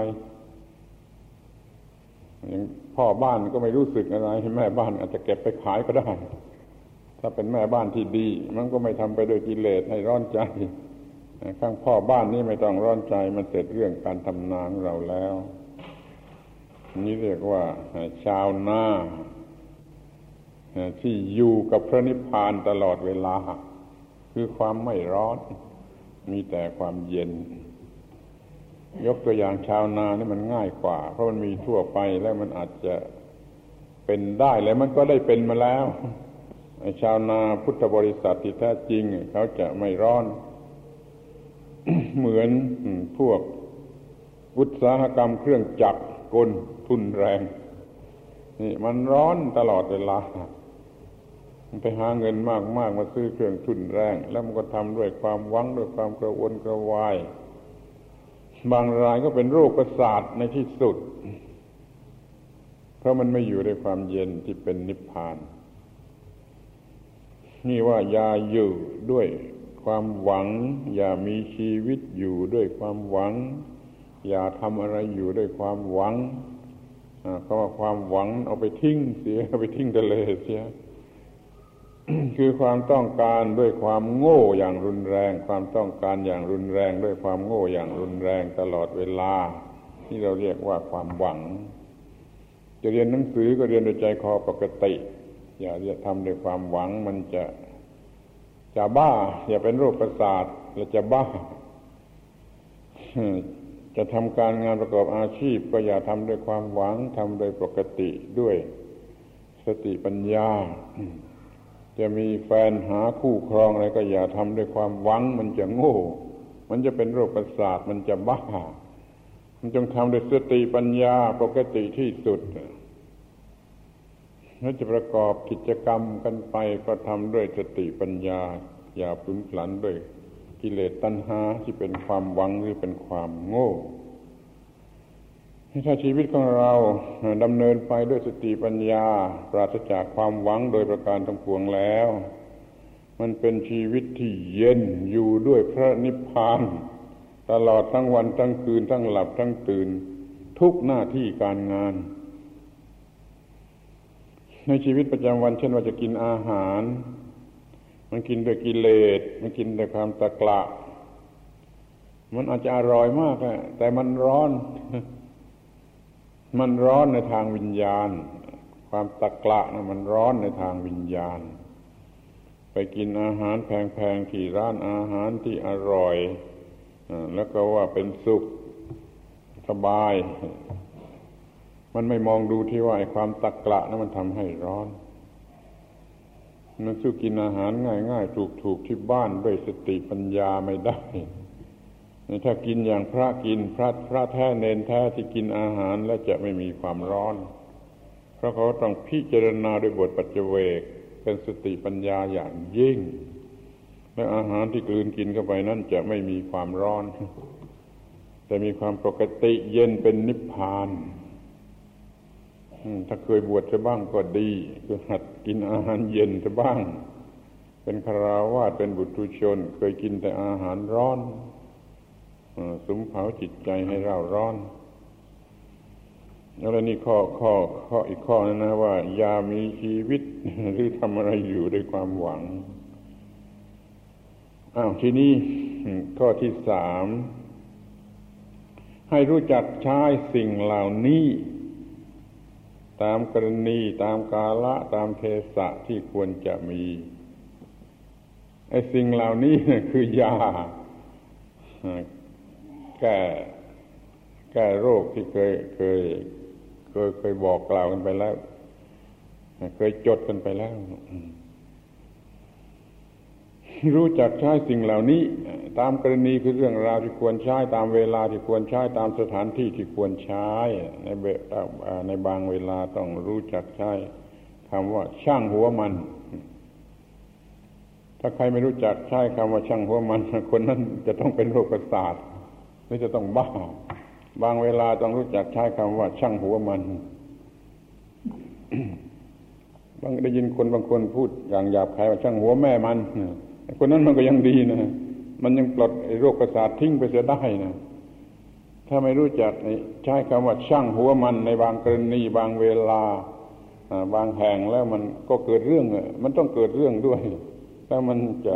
อย่างพ่อบ้านก็ไม่รู้สึกอะไรแม่บ้านอาจจะเก็บไปขายก็ได้ถ้าเป็นแม่บ้านที่ดีมันก็ไม่ทำไปโดยกิเลสให้ร้อนใจข้างพ่อบ้านนี่ไม่ต้องร้อนใจมันเสร็จเรื่องการทำนาของเราแล้วนี่เรียกว่าชาวนาที่อยู่กับพระนิพพานตลอดเวลาคือความไม่ร้อนมีแต่ความเย็นยกตัวอย่างชาวนานี่มันง่ายกว่าเพราะมันมีทั่วไปแล้วมันอาจจะเป็นได้แล้วมันก็ได้เป็นมาแล้วชาวนาพุทธบริษัทที่แท้จริงเขาจะไม่ร้อน เหมือนพวกอุตสาหกรรมเครื่องจักรกลทุนแรงนี่มันร้อนตลอดเวลามันไปหาเงินมากๆมาซื้อเครื่องทุนแรงแล้วมันก็ทำด้วยความหวังด้วยความกระวนกระวายบางรายก็เป็นโรคประสาทในที่สุดเพราะมันไม่อยู่ในความเย็นที่เป็นนิพพานนี่ว่าอย่าอยู่ด้วยความหวังอย่ามีชีวิตอยู่ด้วยความหวังอย่าทำอะไรอยู่ด้วยความหวังเพราะว่าความหวังเอาไปทิ้งเสียเอาไปทิ้งทะเลเสีย คือความต้องการด้วยความโง่อย่างรุนแรงความต้องการอย่างรุนแรงด้วยความโง่อย่างรุนแรงตลอดเวลาที่เราเรียกว่าความหวังจะเรียนหนังสือก็เรียนด้วยใจคอปกติอย่าจะทำด้วยความหวังมันจะจะบ้าอย่าเป็นโรคประสาทแล้วจะบ้าจะทำการงานประกอบอาชีพก็อย่าทำด้วยความหวังทำโดยปกติด้วยสติปัญญาจะมีแฟนหาคู่ครองอะไรก็อย่าทำด้วยความหวังมันจะโง่มันจะเป็นโรคประสาทมันจะบ้ามันจงทำด้วยสติปัญญาปกติที่สุดถ้าจะประกอบกิจกรรมกันไปก็ทำด้วยสติปัญญาอย่าพลุนพลันด้วยกิเลสตัณหาที่เป็นความหวังหรือเป็นความโง่ถ้าชีวิตของเราดำเนินไปด้วยสติปัญญาปราศจากความหวังโดยประการทั้งปวงแล้วมันเป็นชีวิตที่เย็นอยู่ด้วยพระนิพพานตลอดทั้งวันทั้งคืนทั้งหลับทั้งตื่นทุกหน้าที่การงานในชีวิตประจำวันเช่นว่าจะกินอาหารมันกินด้วยกิเลสมันกินด้วยความตะกละมันอาจจะอร่อยมากแต่มันร้อนมันร้อนในทางวิญญาณความตะกละนะมันร้อนในทางวิญญาณไปกินอาหารแพงๆที่ร้านอาหารที่อร่อยแล้วก็ว่าเป็นสุขสบายมันไม่มองดูที่ว่าไอ้ความตะกละนั้นมันทำให้ร้อนมันสู้กินอาหารง่ายๆถูกๆที่บ้านด้วยสติปัญญาไม่ได้ถ้ากินอย่างพระกินพระพระแท้เนรแท้ที่กินอาหารแล้วจะไม่มีความร้อนเพราะเขาต้องพิจารณาด้วยบทปัจเจเวกเป็นสติปัญญาอย่างยิ่งและอาหารที่กลืนกินเข้าไปนั้นจะไม่มีความร้อนแต่มีความปกติเย็นเป็นนิพพานถ้าเคยบวชจะบ้างก็ดีคือหัดกินอาหารเย็นจะบ้างเป็นฆราวาสเป็นบุตุชนเคยกินแต่อาหารร้อนสุมเผาจิตใจให้เร่าร้อนแล้วนี่ข้อข้อข้ออีกข้อนึงนะว่าอย่ามีชีวิตหรือทำอะไรอยู่ด้วยความหวังอ้าวทีนี้ข้อที่สามให้รู้จักใช้สิ่งเหล่านี้ตามกรณีตามกาละตามเทศะที่ควรจะมีไอ้สิ่งเหล่านี้คือยาแก้แก้โรคที่เคยเคยเคยเคยบอกกล่าวกันไปแล้วเคยจดกันไปแล้วรู้จักใช้สิ่งเหล่านี้ตามกรณีคือเรื่องราวที่ควรใช้ตามเวลาที่ควรใช้ตามสถานที่ที่ควรใช้ในในบางเวลาต้องรู้จักใช้คำว่าช่างหัวมันถ้าใครไม่รู้จักใช้คำว่าช่างหัวมันคนนั้นจะต้องเป็นโรคประสาทหรือจะต้องบ้าบางเวลาต้องรู้จักใช้คำว่าช่างหัวมัน บางได้ยินคนบางคนพูดอย่างหยาบคายว่าช่างหัวแม่มันคนนั้นมันก็ยังดีนะมันยังปลดไอ้โรคประสาททิ้งไปเสียได้นะถ้าไม่รู้จักใช้คำว่าช่างหัวมันในบางกรณีบางเวลาบางแห่งแล้วมันก็เกิดเรื่องมันต้องเกิดเรื่องด้วยถ้ามันจะ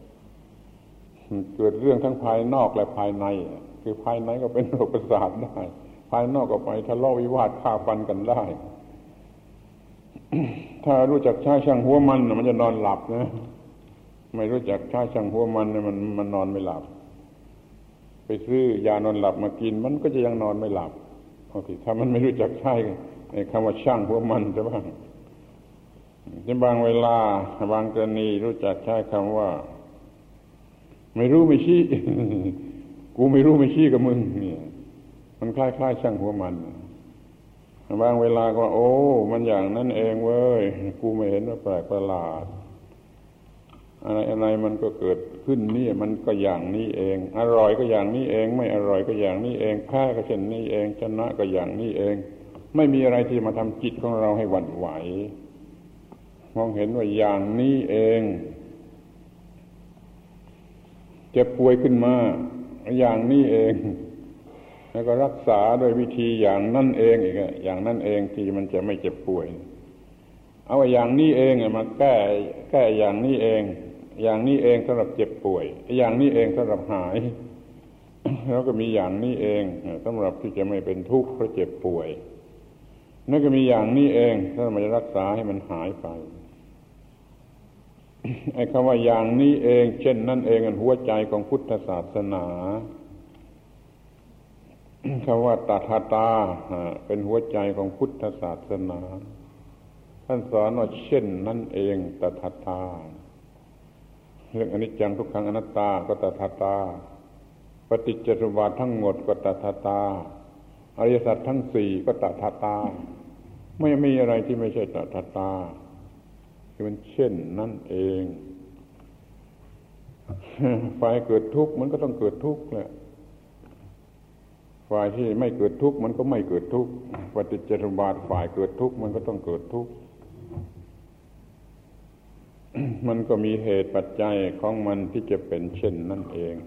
เกิดเรื่องทั้งภายนอกและภายในคือภายในก็เป็นโรคประสาทได้ภายนอกก็ไปทะเลาะวิวาทฆ่าฟันกันได้ ถ้ารู้จักใช้ช่างหัวมันมันจะนอนหลับนะไม่รู้จักใช้ช่างหัวมันมันมันนอนไม่หลับไปซื้อยานอนหลับมากินมันก็จะยังนอนไม่หลับโอเคถ้ามันไม่รู้จักใช้ไอ้คำว่าช่างหัวมันจะบ้างในบางเวลาบางกรณีรู้จักใช้คำว่าไม่รู้ไม่ชี้ กูไม่รู้ไม่ชี้กับมึงเนี่ยมันคล้ายๆช่างหัวมันบางเวลาก็โอ้มันอย่างนั้นเองเว้ยกูไม่เห็นว่าแปลกประหลาดอะไรอะไรมันก็เกิดขึ้นนี่มันก็อย่างนี้เองอร่อยก็อย่างนี้เองไม่อร่อยก็อย่างนี้เองแพ้ก็เช่นนี้เองชนะก็อย่างนี้เองไม่มีอะไรที่มาทำจิตของเราให้หวั่นไหวมองเห็นว่าอย่างนี้เองเจ็บป่วยขึ้นมาอย่างนี้เองแล้วก็รักษาโดยวิธีอย่างนั่นเองอีกอย่างนั่นเองที่มันจะไม่เจ็บป่วยเอาอย่างนี้เองมาแก้แก้อย่างนี้เองอย่างนี้เองสำหรับเจ็บป่วยอย่างนี้เองสำหรับหายแล้วก็มีอย่างนี้เองสำหรับที่จะไม่เป็นทุกข์เพราะเจ็บป่วยนั่นก็มีอย่างนี้เองถ้ามันจะรักษาให้มันหายไปไอ้คำว่าอย่างนี้เองเช่นนั่นเองอันหัวใจของพุทธศาสนาคำว่าตถาตาเป็นหัวใจของพุทธศาสนาท่านสอนว่าเช่นนั่นเองตถาตาเรื่องอนิจจังทุกขังอนัตตาก็ตถาตาปฏิจจสมุปบาททั้งหมดก็ตถาตาอริยสัจทั้งสี่ก็ตถาตาไม่มีอะไรที่ไม่ใช่ตถาตาคือมันเช่นนั่นเองฝ่ายเกิดทุกข์มันก็ต้องเกิดทุกข์แหละฝ่ายที่ไม่เกิดทุกข์มันก็ไม่เกิดทุกข์ปฏิจจสมุปบาทฝ่ายเกิดทุกข์มันก็ต้องเกิดทุกข์ มันก็มีเหตุปัจจัยของมันที่จะเป็นเช่นนั่นเอง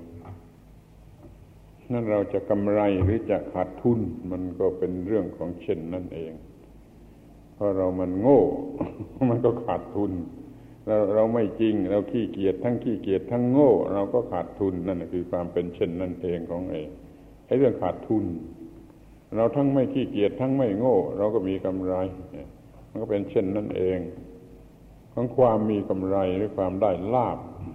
นั่นเราจะกำไรหรือจะขาดทุนมันก็เป็นเรื่องของเช่นนั่นเองเพราะเรามันโง่ มันก็ขาดทุนเราเราไม่จริงเราขี้เกียจทั้งขี้เกียจทั้งโง่เราก็ขาดทุนนั่นคือความเป็นเช่นนั่นเองของเองไอ้เรื่องขาดทุนเราทั้งไม่ขี้เกียจทั้งไม่โง่เราก็มีกำไรมันก็เป็นเช่นนั่นเองของความมีกำไรหรือความได้ลาภ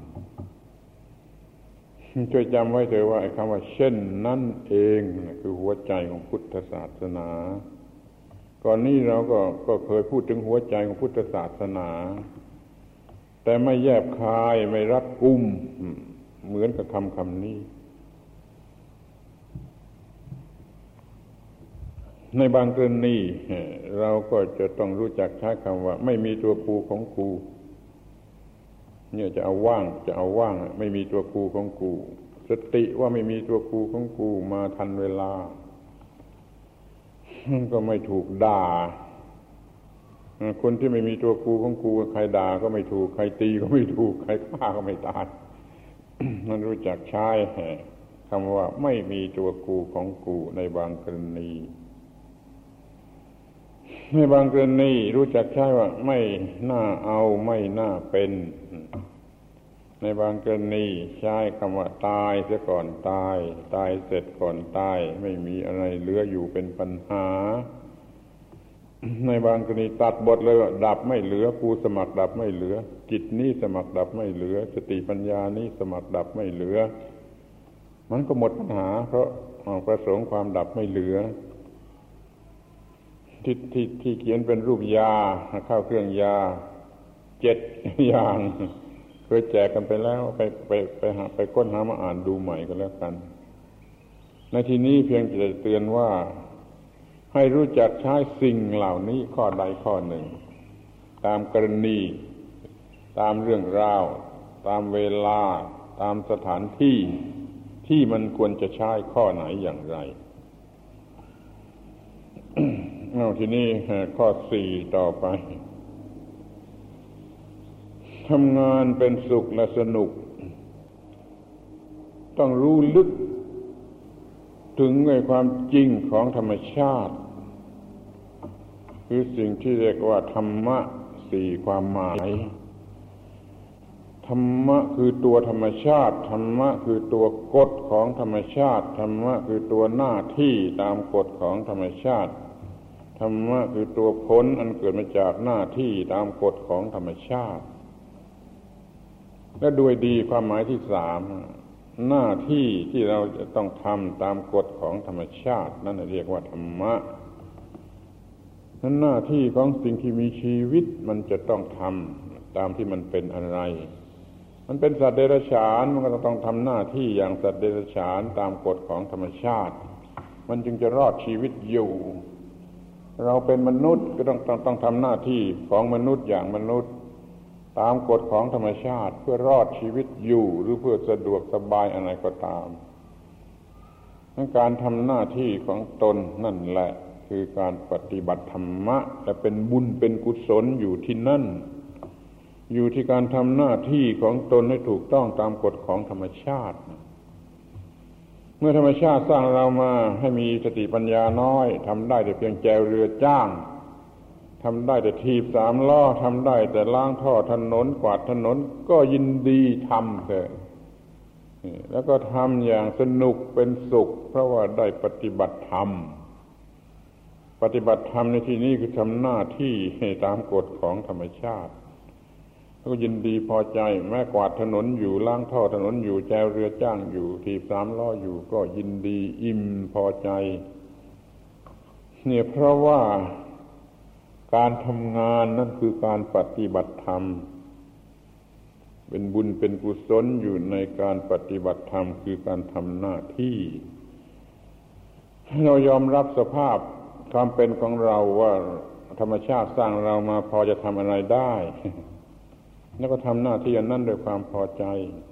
ช่วยจำไว้เถอะว่าไอ้คำว่าเช่นนั่นเองคือหัวใจของพุทธศาสนาก่อนนี้เราก็ก็เคยพูดถึงหัวใจของพุทธศาสนาแต่ไม่แยบคายไม่รัดกุมเหมือนกับคำคำนี้ในบางกรณีเราก็จะต้องรู้จักใช้คำว่าไม่มีตัวกูของกูเนี่ยจะเอาว่างจะเอาว่างไม่มีตัวกูของกูสติว่าไม่มีตัวกูของกูมาทันเวลาก็ไม่ถูกด่าคนที่ไม่มีตัวกูของกูใครด่าก็ไม่ถูกใครตีก็ไม่ถูกใครฆ่าก็ไม่ตาย มันรู้จักใช้คำว่าไม่มีตัวกูของกูในบางกรณีในบางกรณีรู้จักใช้ว่าไม่น่าเอาไม่น่าเป็นในบางกรณีใช้คำว่าตายเสียก่อนตายตายเสร็จก่อนตายไม่มีอะไรเหลืออยู่เป็นปัญหาในบางกรณีตัดบทเลยว่าดับไม่เหลือกูสมัครดับไม่เหลือจิตนี้สมัครดับไม่เหลือสติปัญญานี้สมัครดับไม่เหลือมันก็หมดปัญหาเพราะประสงค์ความดับไม่เหลือที่ที่ที่เขียนเป็นรูปยาเข้าเครื่องยาเจ็ดอย่างเคยแจกกันไปแล้วไปไปไปหาไปค้นหามาอ่านดูใหม่ก็แล้วกันในที่นี้เพียงจะเตือนว่าให้รู้จักใช้สิ่งเหล่านี้ข้อใดข้อหนึ่งตามกรณีตามเรื่องราวตามเวลาตามสถานที่ที่มันควรจะใช้ข้อไหนอย่างไร เอาทีนี้ข้อสี่ต่อไปทำงานเป็นสุขและสนุกต้องรู้ลึกถึงในความจริงของธรรมชาติคือสิ่งที่เรียกว่าธรรมะสี่ความหมายธรรมะคือตัวธรรมชาติธรรมะคือตัวกฎของธรรมชาติธรรมะคือตัวหน้าที่ตามกฎของธรรมชาติธรรมะคือตัวผลอันเกิดมาจากหน้าที่ตามกฎของธรรมชาติและด้วยดีความหมายที่สามหน้าที่ที่เราจะต้องทำตามกฎของธรรมชาตินั่นเรียกว่าธรรมะนั้นหน้าที่ของสิ่งที่มีชีวิตมันจะต้องทำตามที่มันเป็นอะไรมันเป็นสัตว์เดรัจฉานมันก็ต้องทำหน้าที่อย่างสัตว์เดรัจฉานตามกฎของธรรมชาติมันจึงจะรอดชีวิตอยู่เราเป็นมนุษย์ก็ต้องต้องต้องทำหน้าที่ของมนุษย์อย่างมนุษย์ตามกฎของธรรมชาติเพื่อรอดชีวิตอยู่หรือเพื่อสะดวกสบายอะไรก็ตามการทำหน้าที่ของตนนั่นแหละคือการปฏิบัติธรรมะแต่เป็นบุญเป็นกุศลอยู่ที่นั่นอยู่ที่การทำหน้าที่ของตนให้ถูกต้องตามกฎของธรรมชาติเมื่อธรรมชาติสร้างเรามาให้มีสติปัญญาน้อยทำได้แต่เพียงแจวเรือจ้างทำได้แต่ถีบสามล้อทำได้แต่ล้างท่อถนนกวาดถนนก็ยินดีทำเถอะแล้วก็ทำอย่างสนุกเป็นสุขเพราะว่าได้ปฏิบัติธรรมปฏิบัติธรรมในที่นี้คือทำหน้าที่ตามกฎของธรรมชาติก็ยินดีพอใจแม้กวาดถนนอยู่ล้างท่อถนนอยู่แจวเรือจ้างอยู่ถีบสามล้ออยู่ก็ยินดีอิ่มพอใจเนี่ยเพราะว่าการทำงานนั่นคือการปฏิบัติธรรมเป็นบุญเป็นกุศลอยู่ในการปฏิบัติธรรมคือการทำหน้าที่เรายอมรับสภาพความเป็นของเราว่าธรรมชาติสร้างเรามาพอจะทำอะไรได้แล้วก็ทำหน้าที่อันนั้นด้วยความพอใจ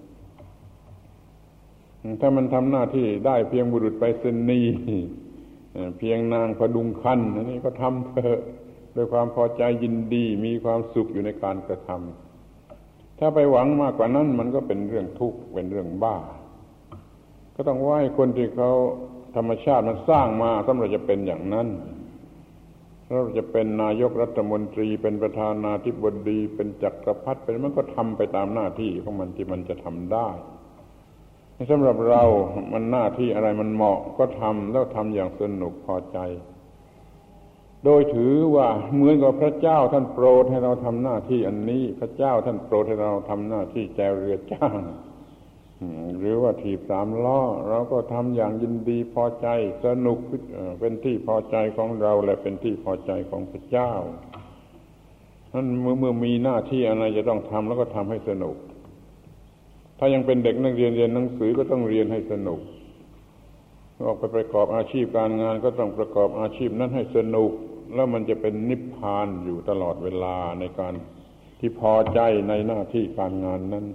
ถ้ามันทำหน้าที่ได้เพียงบุรุษไปรษณีย์เพียงนางพดุงคันอันนี้ก็ทำเถอะด้วยความพอใจยินดีมีความสุขอยู่ในการกระทำถ้าไปหวังมากกว่านั้นมันก็เป็นเรื่องทุกข์เป็นเรื่องบ้าก็ต้องว่าให้คนที่เขาธรรมชาติมันสร้างมาสำหรับจะเป็นอย่างนั้นเราจะเป็นนายกรัฐมนตรีเป็นประธานาธิบดีเป็นจักรพรรดิเป็นมันก็ทำไปตามหน้าที่ของมันที่มันจะทำได้สำหรับเรามันหน้าที่อะไรมันเหมาะก็ทำแล้วทำอย่างสนุกพอใจโดยถือว่าเหมือนกับพระเจ้าท่านโปรดให้เราทำหน้าที่อันนี้พระเจ้าท่านโปรดให้เราทำหน้าที่แจวเรือจ้างหรือว่าถีบสามล้อเราก็ทำอย่างยินดีพอใจสนุกเป็นที่พอใจของเราและเป็นที่พอใจของพระเจ้านั้นเมื่อเมื่อมีหน้าที่อะไรจะต้องทำแล้วก็ทำให้สนุกถ้ายังเป็นเด็กนักเรียนเรียนหนังสือก็ต้องเรียนให้สนุกออกไปประกอบอาชีพการงานก็ต้องประกอบอาชีพนั้นให้สนุกแล้วมันจะเป็นนิพพานอยู่ตลอดเวลาในการที่พอใจในหน้าที่การงานนั้น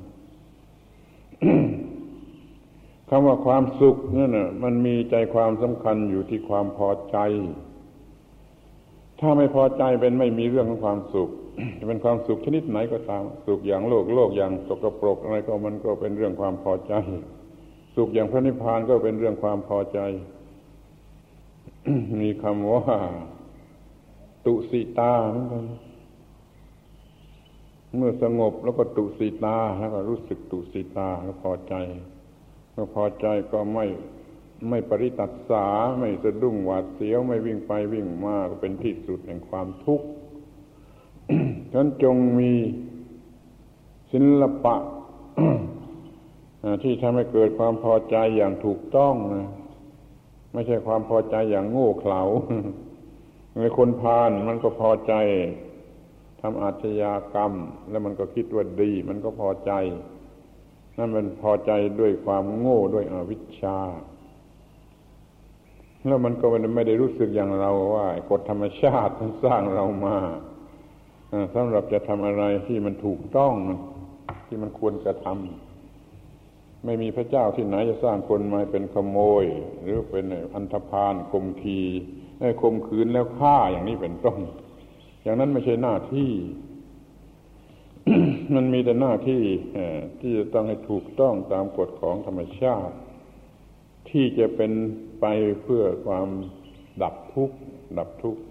คำว่าความสุขนั่นน่ะมันมีใจความสำคัญอยู่ที่ความพอใจถ้าไม่พอใจเป็นไม่มีเรื่องของความสุข จะเป็นความสุขชนิดไหนก็ตามสุขอย่างโลกโลกอย่างสกปรกอะไรก็มันก็เป็นเรื่องความพอใจสุขอย่างพระนิพพานก็เป็นเรื่องความพอใจ มีคำว่าตุสิตาเหมือนกันเมื่อสงบแล้วก็ตุสิตาแล้วก็รู้สึกตุสิตาแล้วพอใจเมื่อพอใจก็ไม่ไม่ปริตัสสาไม่สะดุ้งหวาดเสียวไม่วิ่งไปวิ่งมาก็เป็นที่สุดแห่งความทุกข์ ฉะนั้นจงมีศิลปะ ที่ทำให้เกิดความพอใจอย่างถูกต้องนะไม่ใช่ความพอใจอย่างโง่เขลา ในคนพาลมันก็พอใจทำอาชญากรรมแล้วมันก็คิดว่าดีมันก็พอใจนั่นมันพอใจด้วยความโง่ด้วยอวิชชาแล้วมันก็ไม่ได้รู้สึกอย่างเราว่ากฎธรรมชาติมันสร้างเรามาสำหรับจะทำอะไรที่มันถูกต้องที่มันควรจะทำไม่มีพระเจ้าที่ไหนจะสร้างคนมาเป็นขโมยหรือเป็นอันธพาลข่มขีให้ข่มขืนแล้วฆ่าอย่างนี้เป็นต้นอย่างนั้นไม่ใช่หน้าที่ มันมีแต่หน้าที่ที่จะต้องให้ถูกต้องตามกฎของธรรมชาติที่จะเป็นไปเพื่อความดับทุกข์ดับทุกข์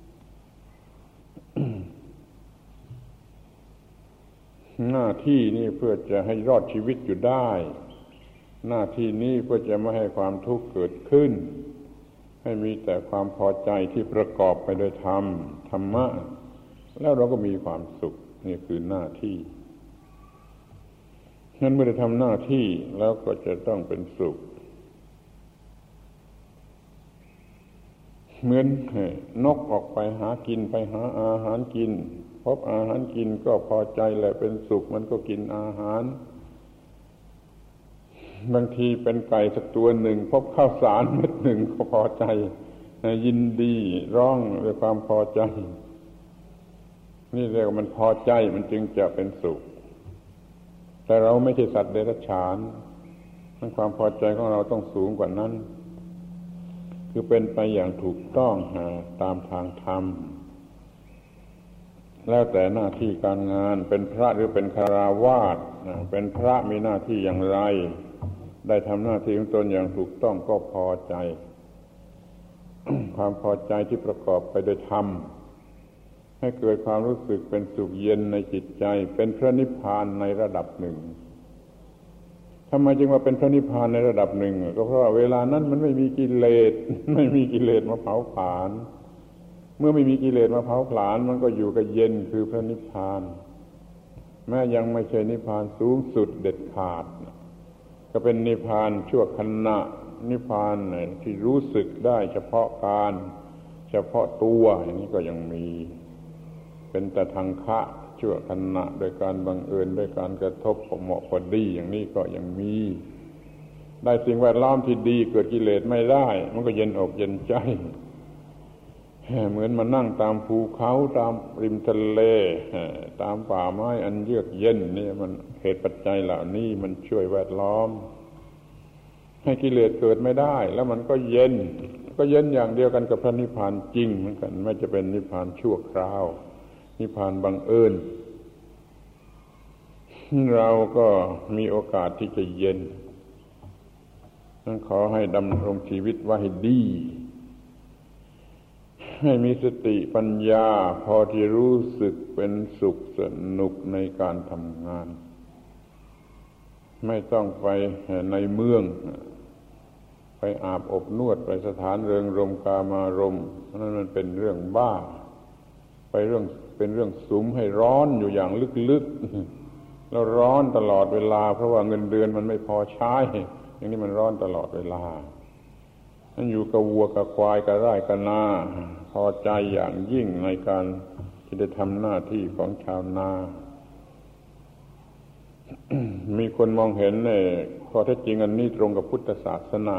หน้าที่นี่เพื่อจะให้รอดชีวิตอยู่ได้หน้าที่นี้เพื่อจะไม่ให้ความทุกข์เกิดขึ้นให้มีแต่ความพอใจที่ประกอบไปด้วยธรรมธรรมะแล้วเราก็มีความสุขนี่คือหน้าที่งั้นเมื่อได้ทำหน้าที่แล้วก็จะต้องเป็นสุขเหมือนนกออกไปหากินไปหาอาหารกินพบอาหารกินก็พอใจแหละเป็นสุขมันก็กินอาหารบางทีเป็นไก่สักตัวหนึ่งพบข้าวสารเม็ดหนึ่งก็พอใจยินดีร้องด้วยความพอใจนี่เรียกว่ามันพอใจมันจึงจะเป็นสุขแต่เราไม่ใช่สัตว์เดรัจฉานทั้งความพอใจของเราต้องสูงกว่านั้นคือเป็นไปอย่างถูกต้องตามทางธรรมแล้วแต่หน้าที่การงานเป็นพระหรือเป็นคฤหัสถ์เป็นพระมีหน้าที่อย่างไรได้ทำหน้าที่ของตนอย่างถูกต้องก็พอใจ ความพอใจที่ประกอบไปด้วยธรรมให้เกิดความรู้สึกเป็นสุขเย็นในจิตใจเป็นพระนิพพานในระดับหนึ่งทำไมจึงว่าเป็นพระนิพพานในระดับหนึ่งก็เพราะว่าเวลานั้นมันไม่มีกิเลสไม่มีกิเลสมาเผาผลาญเมื่อไม่มีกิเลสมาเผาผลาญมันก็อยู่กับเย็นคือพระนิพพานแม้ยังไม่ใช่นิพพานสูงสุดเด็ดขาดก็เป็นนิพพานชั่วขณะนิพพานที่รู้สึกได้เฉพาะการเฉพาะตัวอย่างนี้ก็ยังมีเป็นแต่ทางคะชั่วขณะโดยการบังเอิญด้วยการกระทบพอเหมาะพอดีอย่างนี้ก็ยังมีได้สิ่งแวดล้อมที่ดีเกิดกิเลสไม่ได้มันก็เย็นอกเย็นใจเหมือนมานั่งตามภูเขาตามริมทะเลตามป่าไม้อันเยือกเย็นนี่มันเหตุปัจจัยเหล่านี้มันช่วยแวดล้อมให้กิเลสเกิดไม่ได้แล้วมันก็เย็นก็เย็นอย่างเดียวกันกับพระนิพพานจริงเหมือนกันไม่จะเป็นนิพพานชั่วคราวนิพพานบังเอิญเราก็มีโอกาสที่จะเย็นนั้นขอให้ดำรงชีวิตไว้ให้ดีให้มีสติปัญญาพอที่รู้สึกเป็นสุขสนุกในการทำงานไม่ต้องไปในเมืองไปอาบอบนวดไปสถานเริงรมย์กามารมณ์นั่นมันเป็นเรื่องบ้าไปเรื่องเป็นเรื่องสุมให้ร้อนอยู่อย่างลึกๆแล้วร้อนตลอดเวลาเพราะว่าเงินเดือนมันไม่พอใช้อย่างนี้มันร้อนตลอดเวลานั่นอยู่กับวัวกับควายกับไร่กับนาพอใจอย่างยิ่งในการที่ได้ทำหน้าที่ของชาวนา มีคนมองเห็นเนี่ยข้อเท็จจริงอันนี้ตรงกับพุทธศาสนา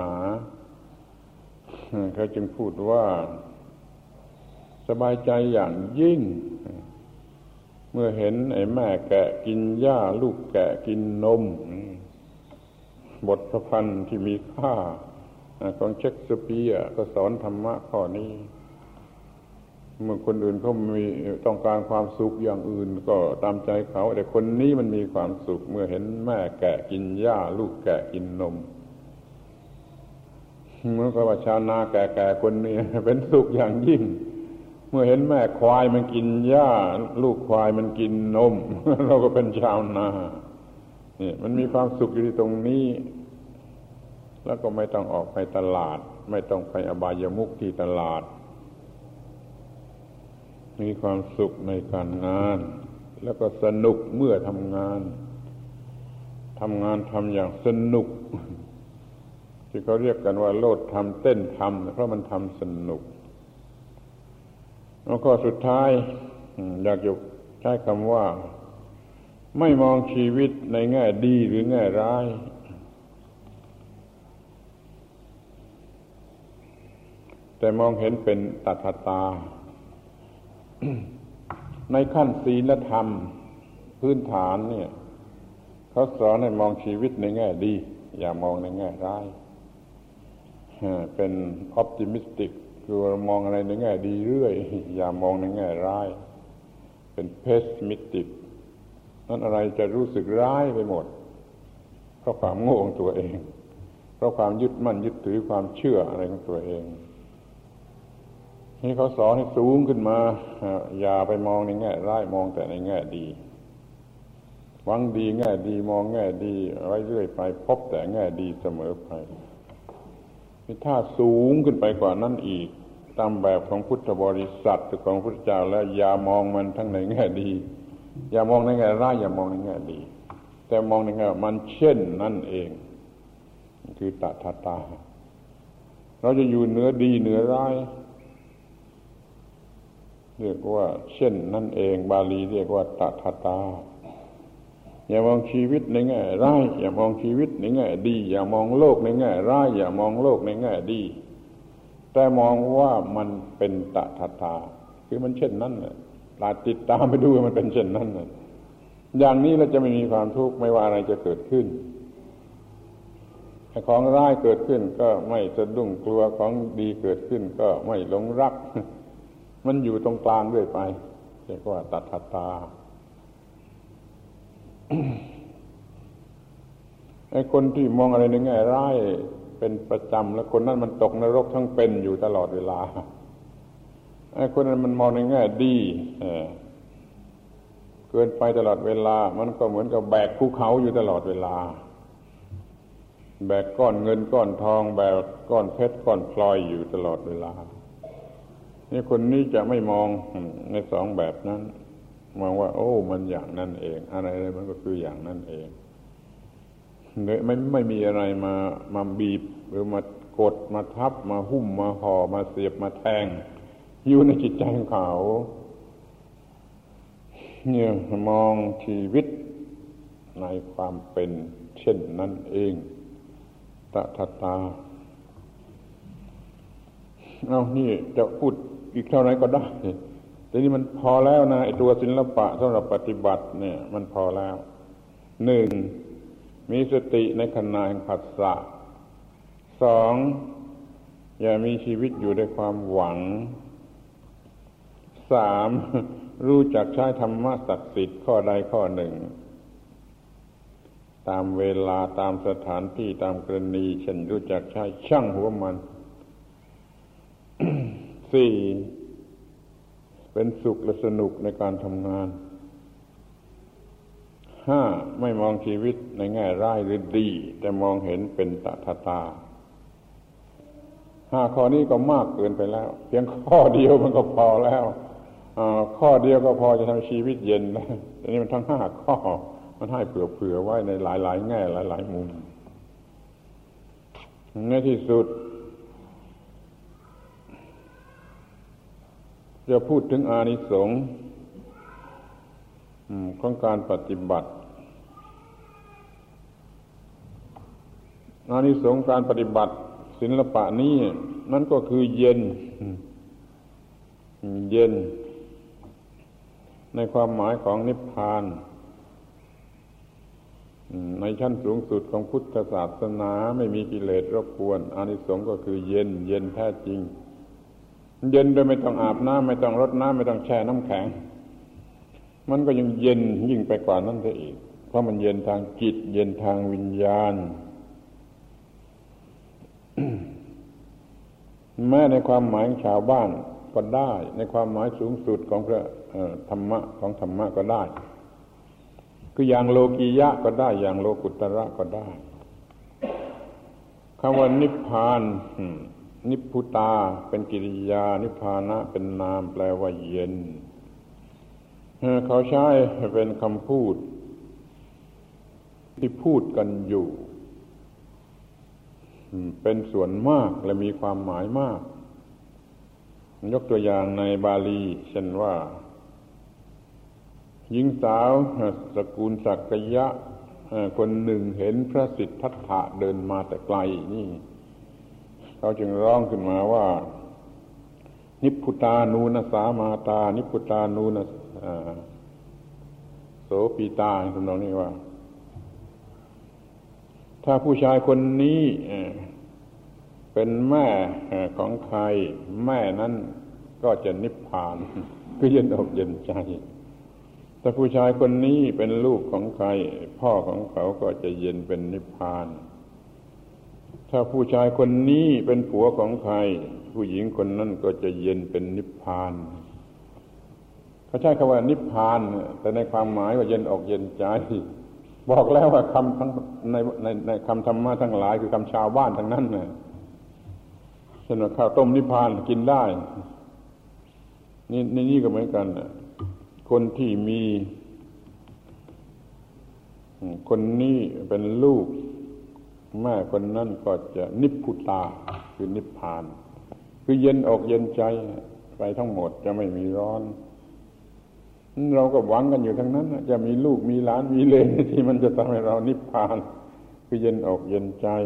เขาจึงพูดว่าสบายใจอย่างยิ่งเมื่อเห็นไอ้แม่แกะกินหญ้าลูกแกะกินนมบทพระพันธ์ที่มีค่าของเชคสเปียร์ก็สอนธรรมะข้อนี้เมื่อคนอื่นเขามีต้องการความสุขอย่างอื่นก็ตามใจเขาแต่คนนี้มันมีความสุขเมื่อเห็นแม่แกะกินหญ้าลูกแกะกินนมเมื่อก็ว่าชาวนาแก่ๆคนนี้เป็นสุขอย่างยิ่งเมื่อเห็นแม่ควายมันกินหญ้าลูกควายมันกินนมเราก็เป็นชาวนานี่มันมีความสุขอยู่ที่ตรงนี้แล้วก็ไม่ต้องออกไปตลาดไม่ต้องไปอบายมุขที่ตลาดมีความสุขในการงานแล้วก็สนุกเมื่อทำงานทำงานทำอย่างสนุกที่เขาเรียกกันว่าโลดทำเต้นทำเพราะมันทำสนุกแล้วก็สุดท้ายอยากจะใช้คำว่าไม่มองชีวิตในแง่ดีหรือแง่ร้ายแต่มองเห็นเป็นตถาตาในขั้นศีลธรรมพื้นฐานเนี่ยเขาสอนให้มองชีวิตในแง่ดีอย่ามองในแง่ร้ายเป็น optimistic คือมองอะไรในแง่ดีเรื่อยอย่ามองในแง่ร้ายเป็น pessimistic นั่นอะไรจะรู้สึกร้ายไปหมดเพราะความโง่ของตัวเองเพราะความยึดมั่นยึดถือความเชื่ออะไรของตัวเองนี่เขาสอนให้สูงขึ้นมาอย่าไปมองในแง่ร้ายมองแต่ในแง่ดีหวังดีแง่ดีมองแง่ดีไว้เรื่อยไปพบแต่แง่ดีเสมอไปถ้าสูงขึ้นไปกว่านั้นอีกตามแบบของพุทธบริษัทของพระพุทธเจ้าแล้วอย่ามองมันทั้งในแง่ดีอย่ามองในแง่ร้ายอย่ามองในแง่ดีแต่มองในแง่มันเช่นนั่นเองคือตถาตาเราจะอยู่เหนือดีเหนือร้ายเรียกว่าเช่นนั่นเองบาลีเรียกว่าตถาตาอย่ามองชีวิตในแง่ร้ายอย่ามองชีวิตในแง่ดีอย่ามองโลกในแง่ร้ายอย่ามองโลกในแง่ดีแต่มองว่ามันเป็นตถาตาคือมันเช่นนั้นน่ะตาติดตามไปดูมันเป็นเช่นนั้นน่ะอย่างนี้เราจะไม่มีความทุกข์ไม่ว่าอะไรจะเกิดขึ้นของร้ายเกิดขึ้นก็ไม่สะดุ้งกลัวของดีเกิดขึ้นก็ไม่หลงรักมันอยู่ตรงกลางเรื่อยไปเรียกว่าตถาตาไอ้คนที่มองอะไรในแง่ร้ายเป็นประจำแล้วคนนั้นมันตกนรกทั้งเป็นอยู่ตลอดเวลาไอ้คนนั้นมันมองในแง่ดีเกินไปตลอดเวลามันก็เหมือนกับแบกภูเขาอยู่ตลอดเวลาแบกก้อนเงินก้อนทองแบกก้อนเพชรก้อนพลอยอยู่ตลอดเวลานี่คนนี้จะไม่มองในสองแบบนั้นมองว่าโอ้มันอย่างนั้นเองอะไรอะไรมันก็คืออย่างนั้นเองไม่ไม่มีอะไรมามาบีบหรือมากดมาทับมาหุ้มมาห่อมาเสียบมาแทงอยู่ในจิตใจของเขาเนี่ยมองชีวิตในความเป็นเช่นนั้นเองตถาตาเอานี่จะพูดอีกเท่าไหร่ก็ได้แต่นี่มันพอแล้วนะไอ้ตัวศิลปะสำหรับปฏิบัติเนี่ยมันพอแล้วหนึ่งมีสติในขณะแห่งผัสสะสองอย่ามีชีวิตอยู่ด้วยความหวังสามรู้จักใช้ธรรมะศักดิ์สิทธิ์ข้อใดข้อหนึ่งตามเวลาตามสถานที่ตามกรณีเช่นรู้จักใช้ช่างหัวมัน สี่เป็นสุขและสนุกในการทำงานห้าไม่มองชีวิตในแง่ร้ายหรือดีแต่มองเห็นเป็นตถาตาห้าข้อนี้ก็มากเกินไปแล้วเพียงข้อเดียวมันก็พอแล้วข้อเดียวก็พอจะทำชีวิตเย็นแล้วอันนี้มันทั้งห้าข้อมันให้เผื่อๆไว้ในหลายๆแง่หลายๆมุมในที่สุดจะพูดถึงอานิสงส์ของการปฏิบัติอานิสงส์การปฏิบัติศิลปะนี้นั่นก็คือเย็นเย็นในความหมายของนิพพานในชั้นสูงสุดของพุทธศาสนาไม่มีกิเลสรบกวนอานิสงส์ก็คือเย็นเย็นแท้จริงเย็นโดยไม่ต้องอาบน้ำไม่ต้องรดน้ำไม่ต้องแช่น้ำแข็งมันก็ยังเย็นยิ่งไปกว่านั้นซะอีกเพราะมันเย็นทางจิตเย็นทางวิญญาณ แม้ในความหมายของชาวบ้านก็ได้ในความหมายสูงสุดของพระธรรมะของธรรมะก็ได้คืออย่างโลกียะก็ได้อย่างโลกุตระก็ได้คำว่านิพพานนิพพุตาเป็นกิริยานิพพานะเป็นนามแปลว่าเย็นเขาใช้เป็นคำพูดที่พูดกันอยู่เป็นส่วนมากและมีความหมายมากยกตัวอย่างในบาลีเช่นว่าหญิงสาวสกุลสักยะคนหนึ่งเห็นพระสิทธัตถะเดินมาแต่ไกลนี่เขาจึงร้องขึ้นมาว่านิพพุตานูนสามาตานิพพุตานูนโสปีตาทำนองนี้ว่าถ้าผู้ชายคนนี้เป็นแม่ของใครแม่นั้นก็จะนิพพานคือเย็นอกเย็นใจถ้าผู้ชายคนนี้เป็นลูกของใครพ่อของเขาก็จะเย็นเป็นนิพพานถ้าผู้ชายคนนี้เป็นผัวของใครผู้หญิงคนนั้นก็จะเย็นเป็นนิพพานเขาใช้คำว่านิพพานแต่ในความหมายว่าเย็นอกเย็นใจบอกแล้วว่าคำทั้งในในในคำธรรมะทั้งหลายคือคำชาวบ้านทั้งนั้นน่ะเช่นว่าข้าวต้มนิพพานกินได้นี่ในนี้ก็เหมือนกันคนที่มีคนนี้เป็นลูกแม่คนนั้นก็จะนิพพุตาคือนิพพานคือเย็นอกเย็นใจไปทั้งหมดจะไม่มีร้อนเราก็หวังกันอยู่ทั้งนั้นจะมีลูกมีหลานมีเลนที่มันจะทำให้เรานิพพานคือเย็นอกเย็นใจ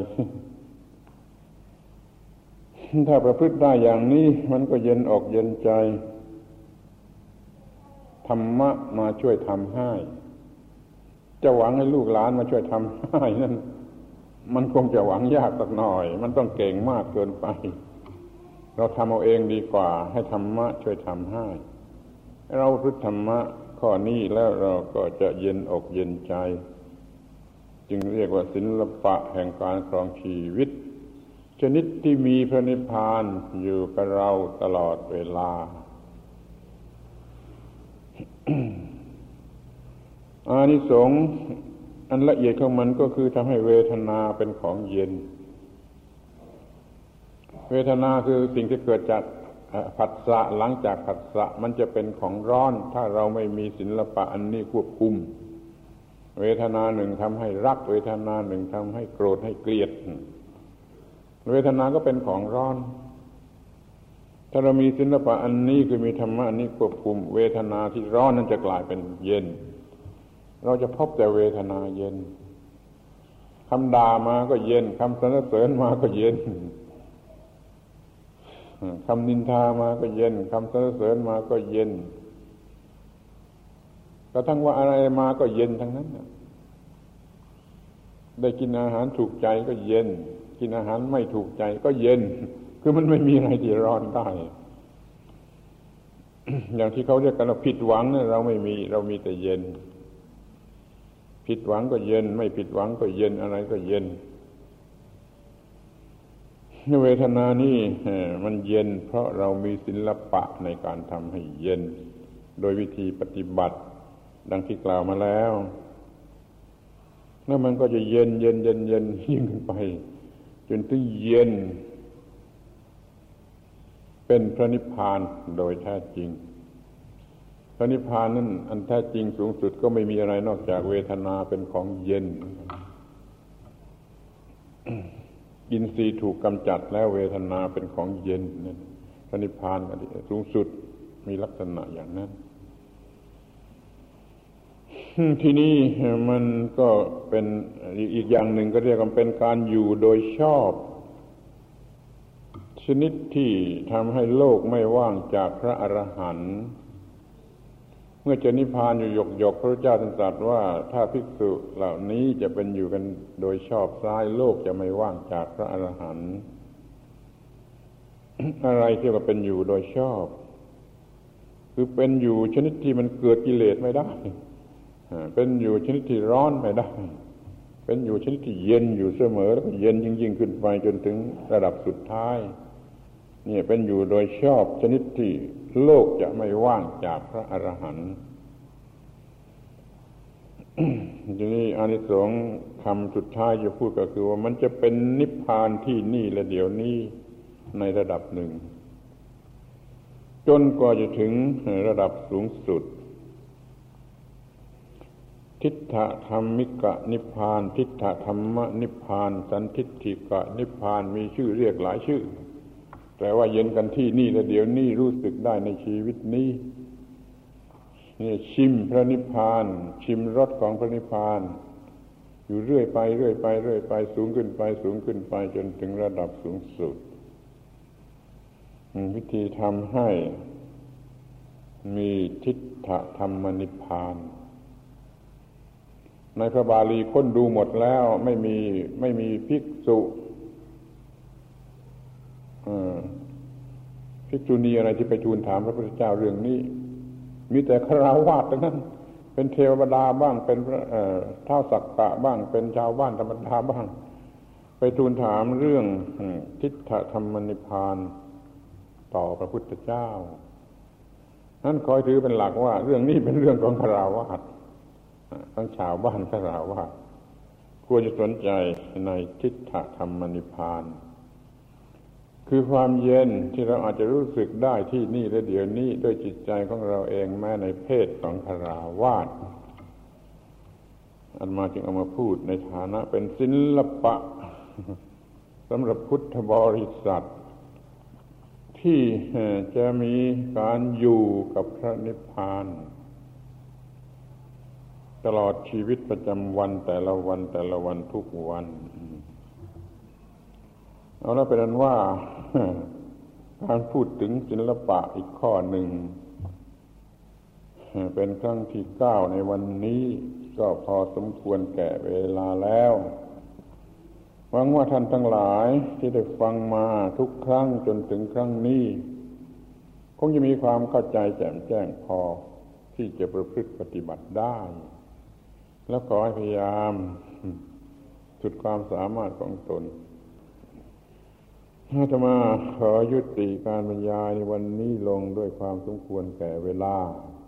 ถ้าประพฤติได้อย่างนี้มันก็เย็นอกเย็นใจธรรมะมาช่วยทำให้จะหวังให้ลูกหลานมาช่วยทำให้นั่นมันคงจะหวังยากสักหน่อยมันต้องเก่งมากเกินไปเราทำเอาเองดีกว่าให้ธรรมะช่วยทำให้เราประพฤติธรรมะข้อนี้แล้วเราก็จะเย็นอกเย็นใจจึงเรียกว่าศิลปะแห่งการครองชีวิตชนิดที่มีพระนิพพานอยู่กับเราตลอดเวลา อานิสงส์อันละเอียดของมันก็คือทำให้เวทนาเป็นของเย็นเวทนาคือสิ่งที่เกิดจากผัสสะหลังจากผัสสะมันจะเป็นของร้อนถ้าเราไม่มีศิลปะอันนี้ควบคุมเวทนาหนึ่งทำให้รักเวทนาหนึ่งทำให้โกรธให้เกลียดเวทนาก็เป็นของร้อนถ้าเรามีศิลปะอันนี้คือมีธรรมะอันนี้ควบคุมเวทนาที่ร้อนนั้นจะกลายเป็นเย็นเราจะพบแต่เวทนาเย็นคำด่ามาก็เย็นคำสรรเสริญมาก็เย็นคำนินทามาก็เย็นคำสรรเสริญมาก็เย็นกระทั่งว่าอะไรมาก็เย็นทั้งนั้นได้กินอาหารถูกใจก็เย็นกินอาหารไม่ถูกใจก็เย็นคือมันไม่มีอะไรที่ร้อนได้ อย่างที่เขาเรียกกันว่าผิดหวังเนี่ยเราไม่มีเรามีแต่เย็นผิดหวังก็เย็นไม่ผิดหวังก็เย็นอะไรก็เย็นเวทนานี่มันเย็นเพราะเรามีศิลปะในการทำให้เย็นโดยวิธีปฏิบัติดังที่กล่าวมาแล้วแล้วมันก็จะเย็นเย็นเย็นเย็นยิ่งขึ้นไปจนถึงเย็นเป็นพระนิพพานโดยแท้จริงพระนิพพานนั้นอันแท้จริงสูงสุดก็ไม่มีอะไรนอกจากเวทนาเป็นของเย็น อินทรีย์ถูกกำจัดแล้วเวทนาเป็นของเย็นนั่นพระนิพพานสูงสุดมีลักษณะอย่างนั้นที่นี่มันก็เป็นอีกอย่างหนึ่งก็เรียกว่าเป็นการอยู่โดยชอบชนิดที่ทำให้โลกไม่ว่างจากพระอรหันต์เมื่อจะนิพพานอยู่หยกๆพระเจ้าตรัสว่าถ้าภิกษุเหล่านี้จะเป็นอยู่กันโดยชอบซ้ายโลกจะไม่ว่างจากพระอรหันต์ อะไรที่ว่าเป็นอยู่โดยชอบคือเป็นอยู่ชนิดที่มันเกิดกิเลสไม่ได้เป็นอยู่ชนิดที่ร้อนไม่ได้เป็นอยู่ชนิดที่เย็นอยู่เสมอแล้วก็เย็นยิ่งๆขึ้นไปจนถึงระดับสุดท้ายนี่เป็นอยู่โดยชอบชนิดที่โลกจะไม่ว่างจากพระอรหันต์ ทีนี้อานิสงส์คำสุดท้ายจะพูดก็คือว่ามันจะเป็นนิพพานที่นี่และเดี๋ยวนี้ในระดับหนึ่งจนกว่าจะถึงระดับสูงสุดทิฏฐธรรมิกะนิพพานทิฏฐธรรมนิพพานสันทิฏฐิกะนิพพานมีชื่อเรียกหลายชื่อแต่ว่าเย็นกันที่นี่และเดี๋ยวนี้รู้สึกได้ในชีวิตนี้นี่ชิมพระนิพพานชิมรสของพระนิพพานอยู่เรื่อยไปเรื่อยไปเรื่อยไปสูงขึ้นไปสูงขึ้นไปจนถึงระดับสูงสุดวิธีทำให้มีทิฏฐธรรมนิพพานในพระบาลีค้นดูหมดแล้วไม่มีไม่มีภิกษุภิกษุณีอะไรที่ไปทูลถามพระพุทธเจ้าเรื่องนี้มีแต่ฆราวาสทั้งนั้นเป็นเทวดาบ้างเป็นท้าวสักกะบ้างเป็นชาวบ้านธรรมดาบ้างไปทูลถามเรื่องทิฏฐธรรมนิพพานต่อพระพุทธเจ้านั้นคอยถือเป็นหลักว่าเรื่องนี้เป็นเรื่องของฆราวาสทั้งชาวบ้านฆราวาสควรจะสนใจในทิฏฐธรรมนิพพานคือความเย็นที่เราอาจจะรู้สึกได้ที่นี่และเดี๋ยวนี้ด้วยจิตใจของเราเองแม้ในเพศของฆราวาสอันมาจึงเอามาพูดในฐานะเป็นศิลปะสำหรับพุทธบริษัทที่จะมีการอยู่กับพระนิพพานตลอดชีวิตประจำวันแต่ละวันแต่ละวันทุกวันเอาแล้วเป็นนั้นว่าการพูดถึงศิลปะอีกข้อหนึ่งเป็นครั้งที่เก้าในวันนี้ก็พอสมควรแก่เวลาแล้วหวังว่าท่านทั้งหลายที่ได้ฟังมาทุกครั้งจนถึงครั้งนี้คงจะมีความเข้าใจแจ่มแจ้งพอที่จะประพฤติปฏิบัติได้แล้วขอให้พยายามสุดความสามารถของตนอาตมาขอยุติการบรรยายในวันนี้ลงด้วยความสมควรแก่เวลา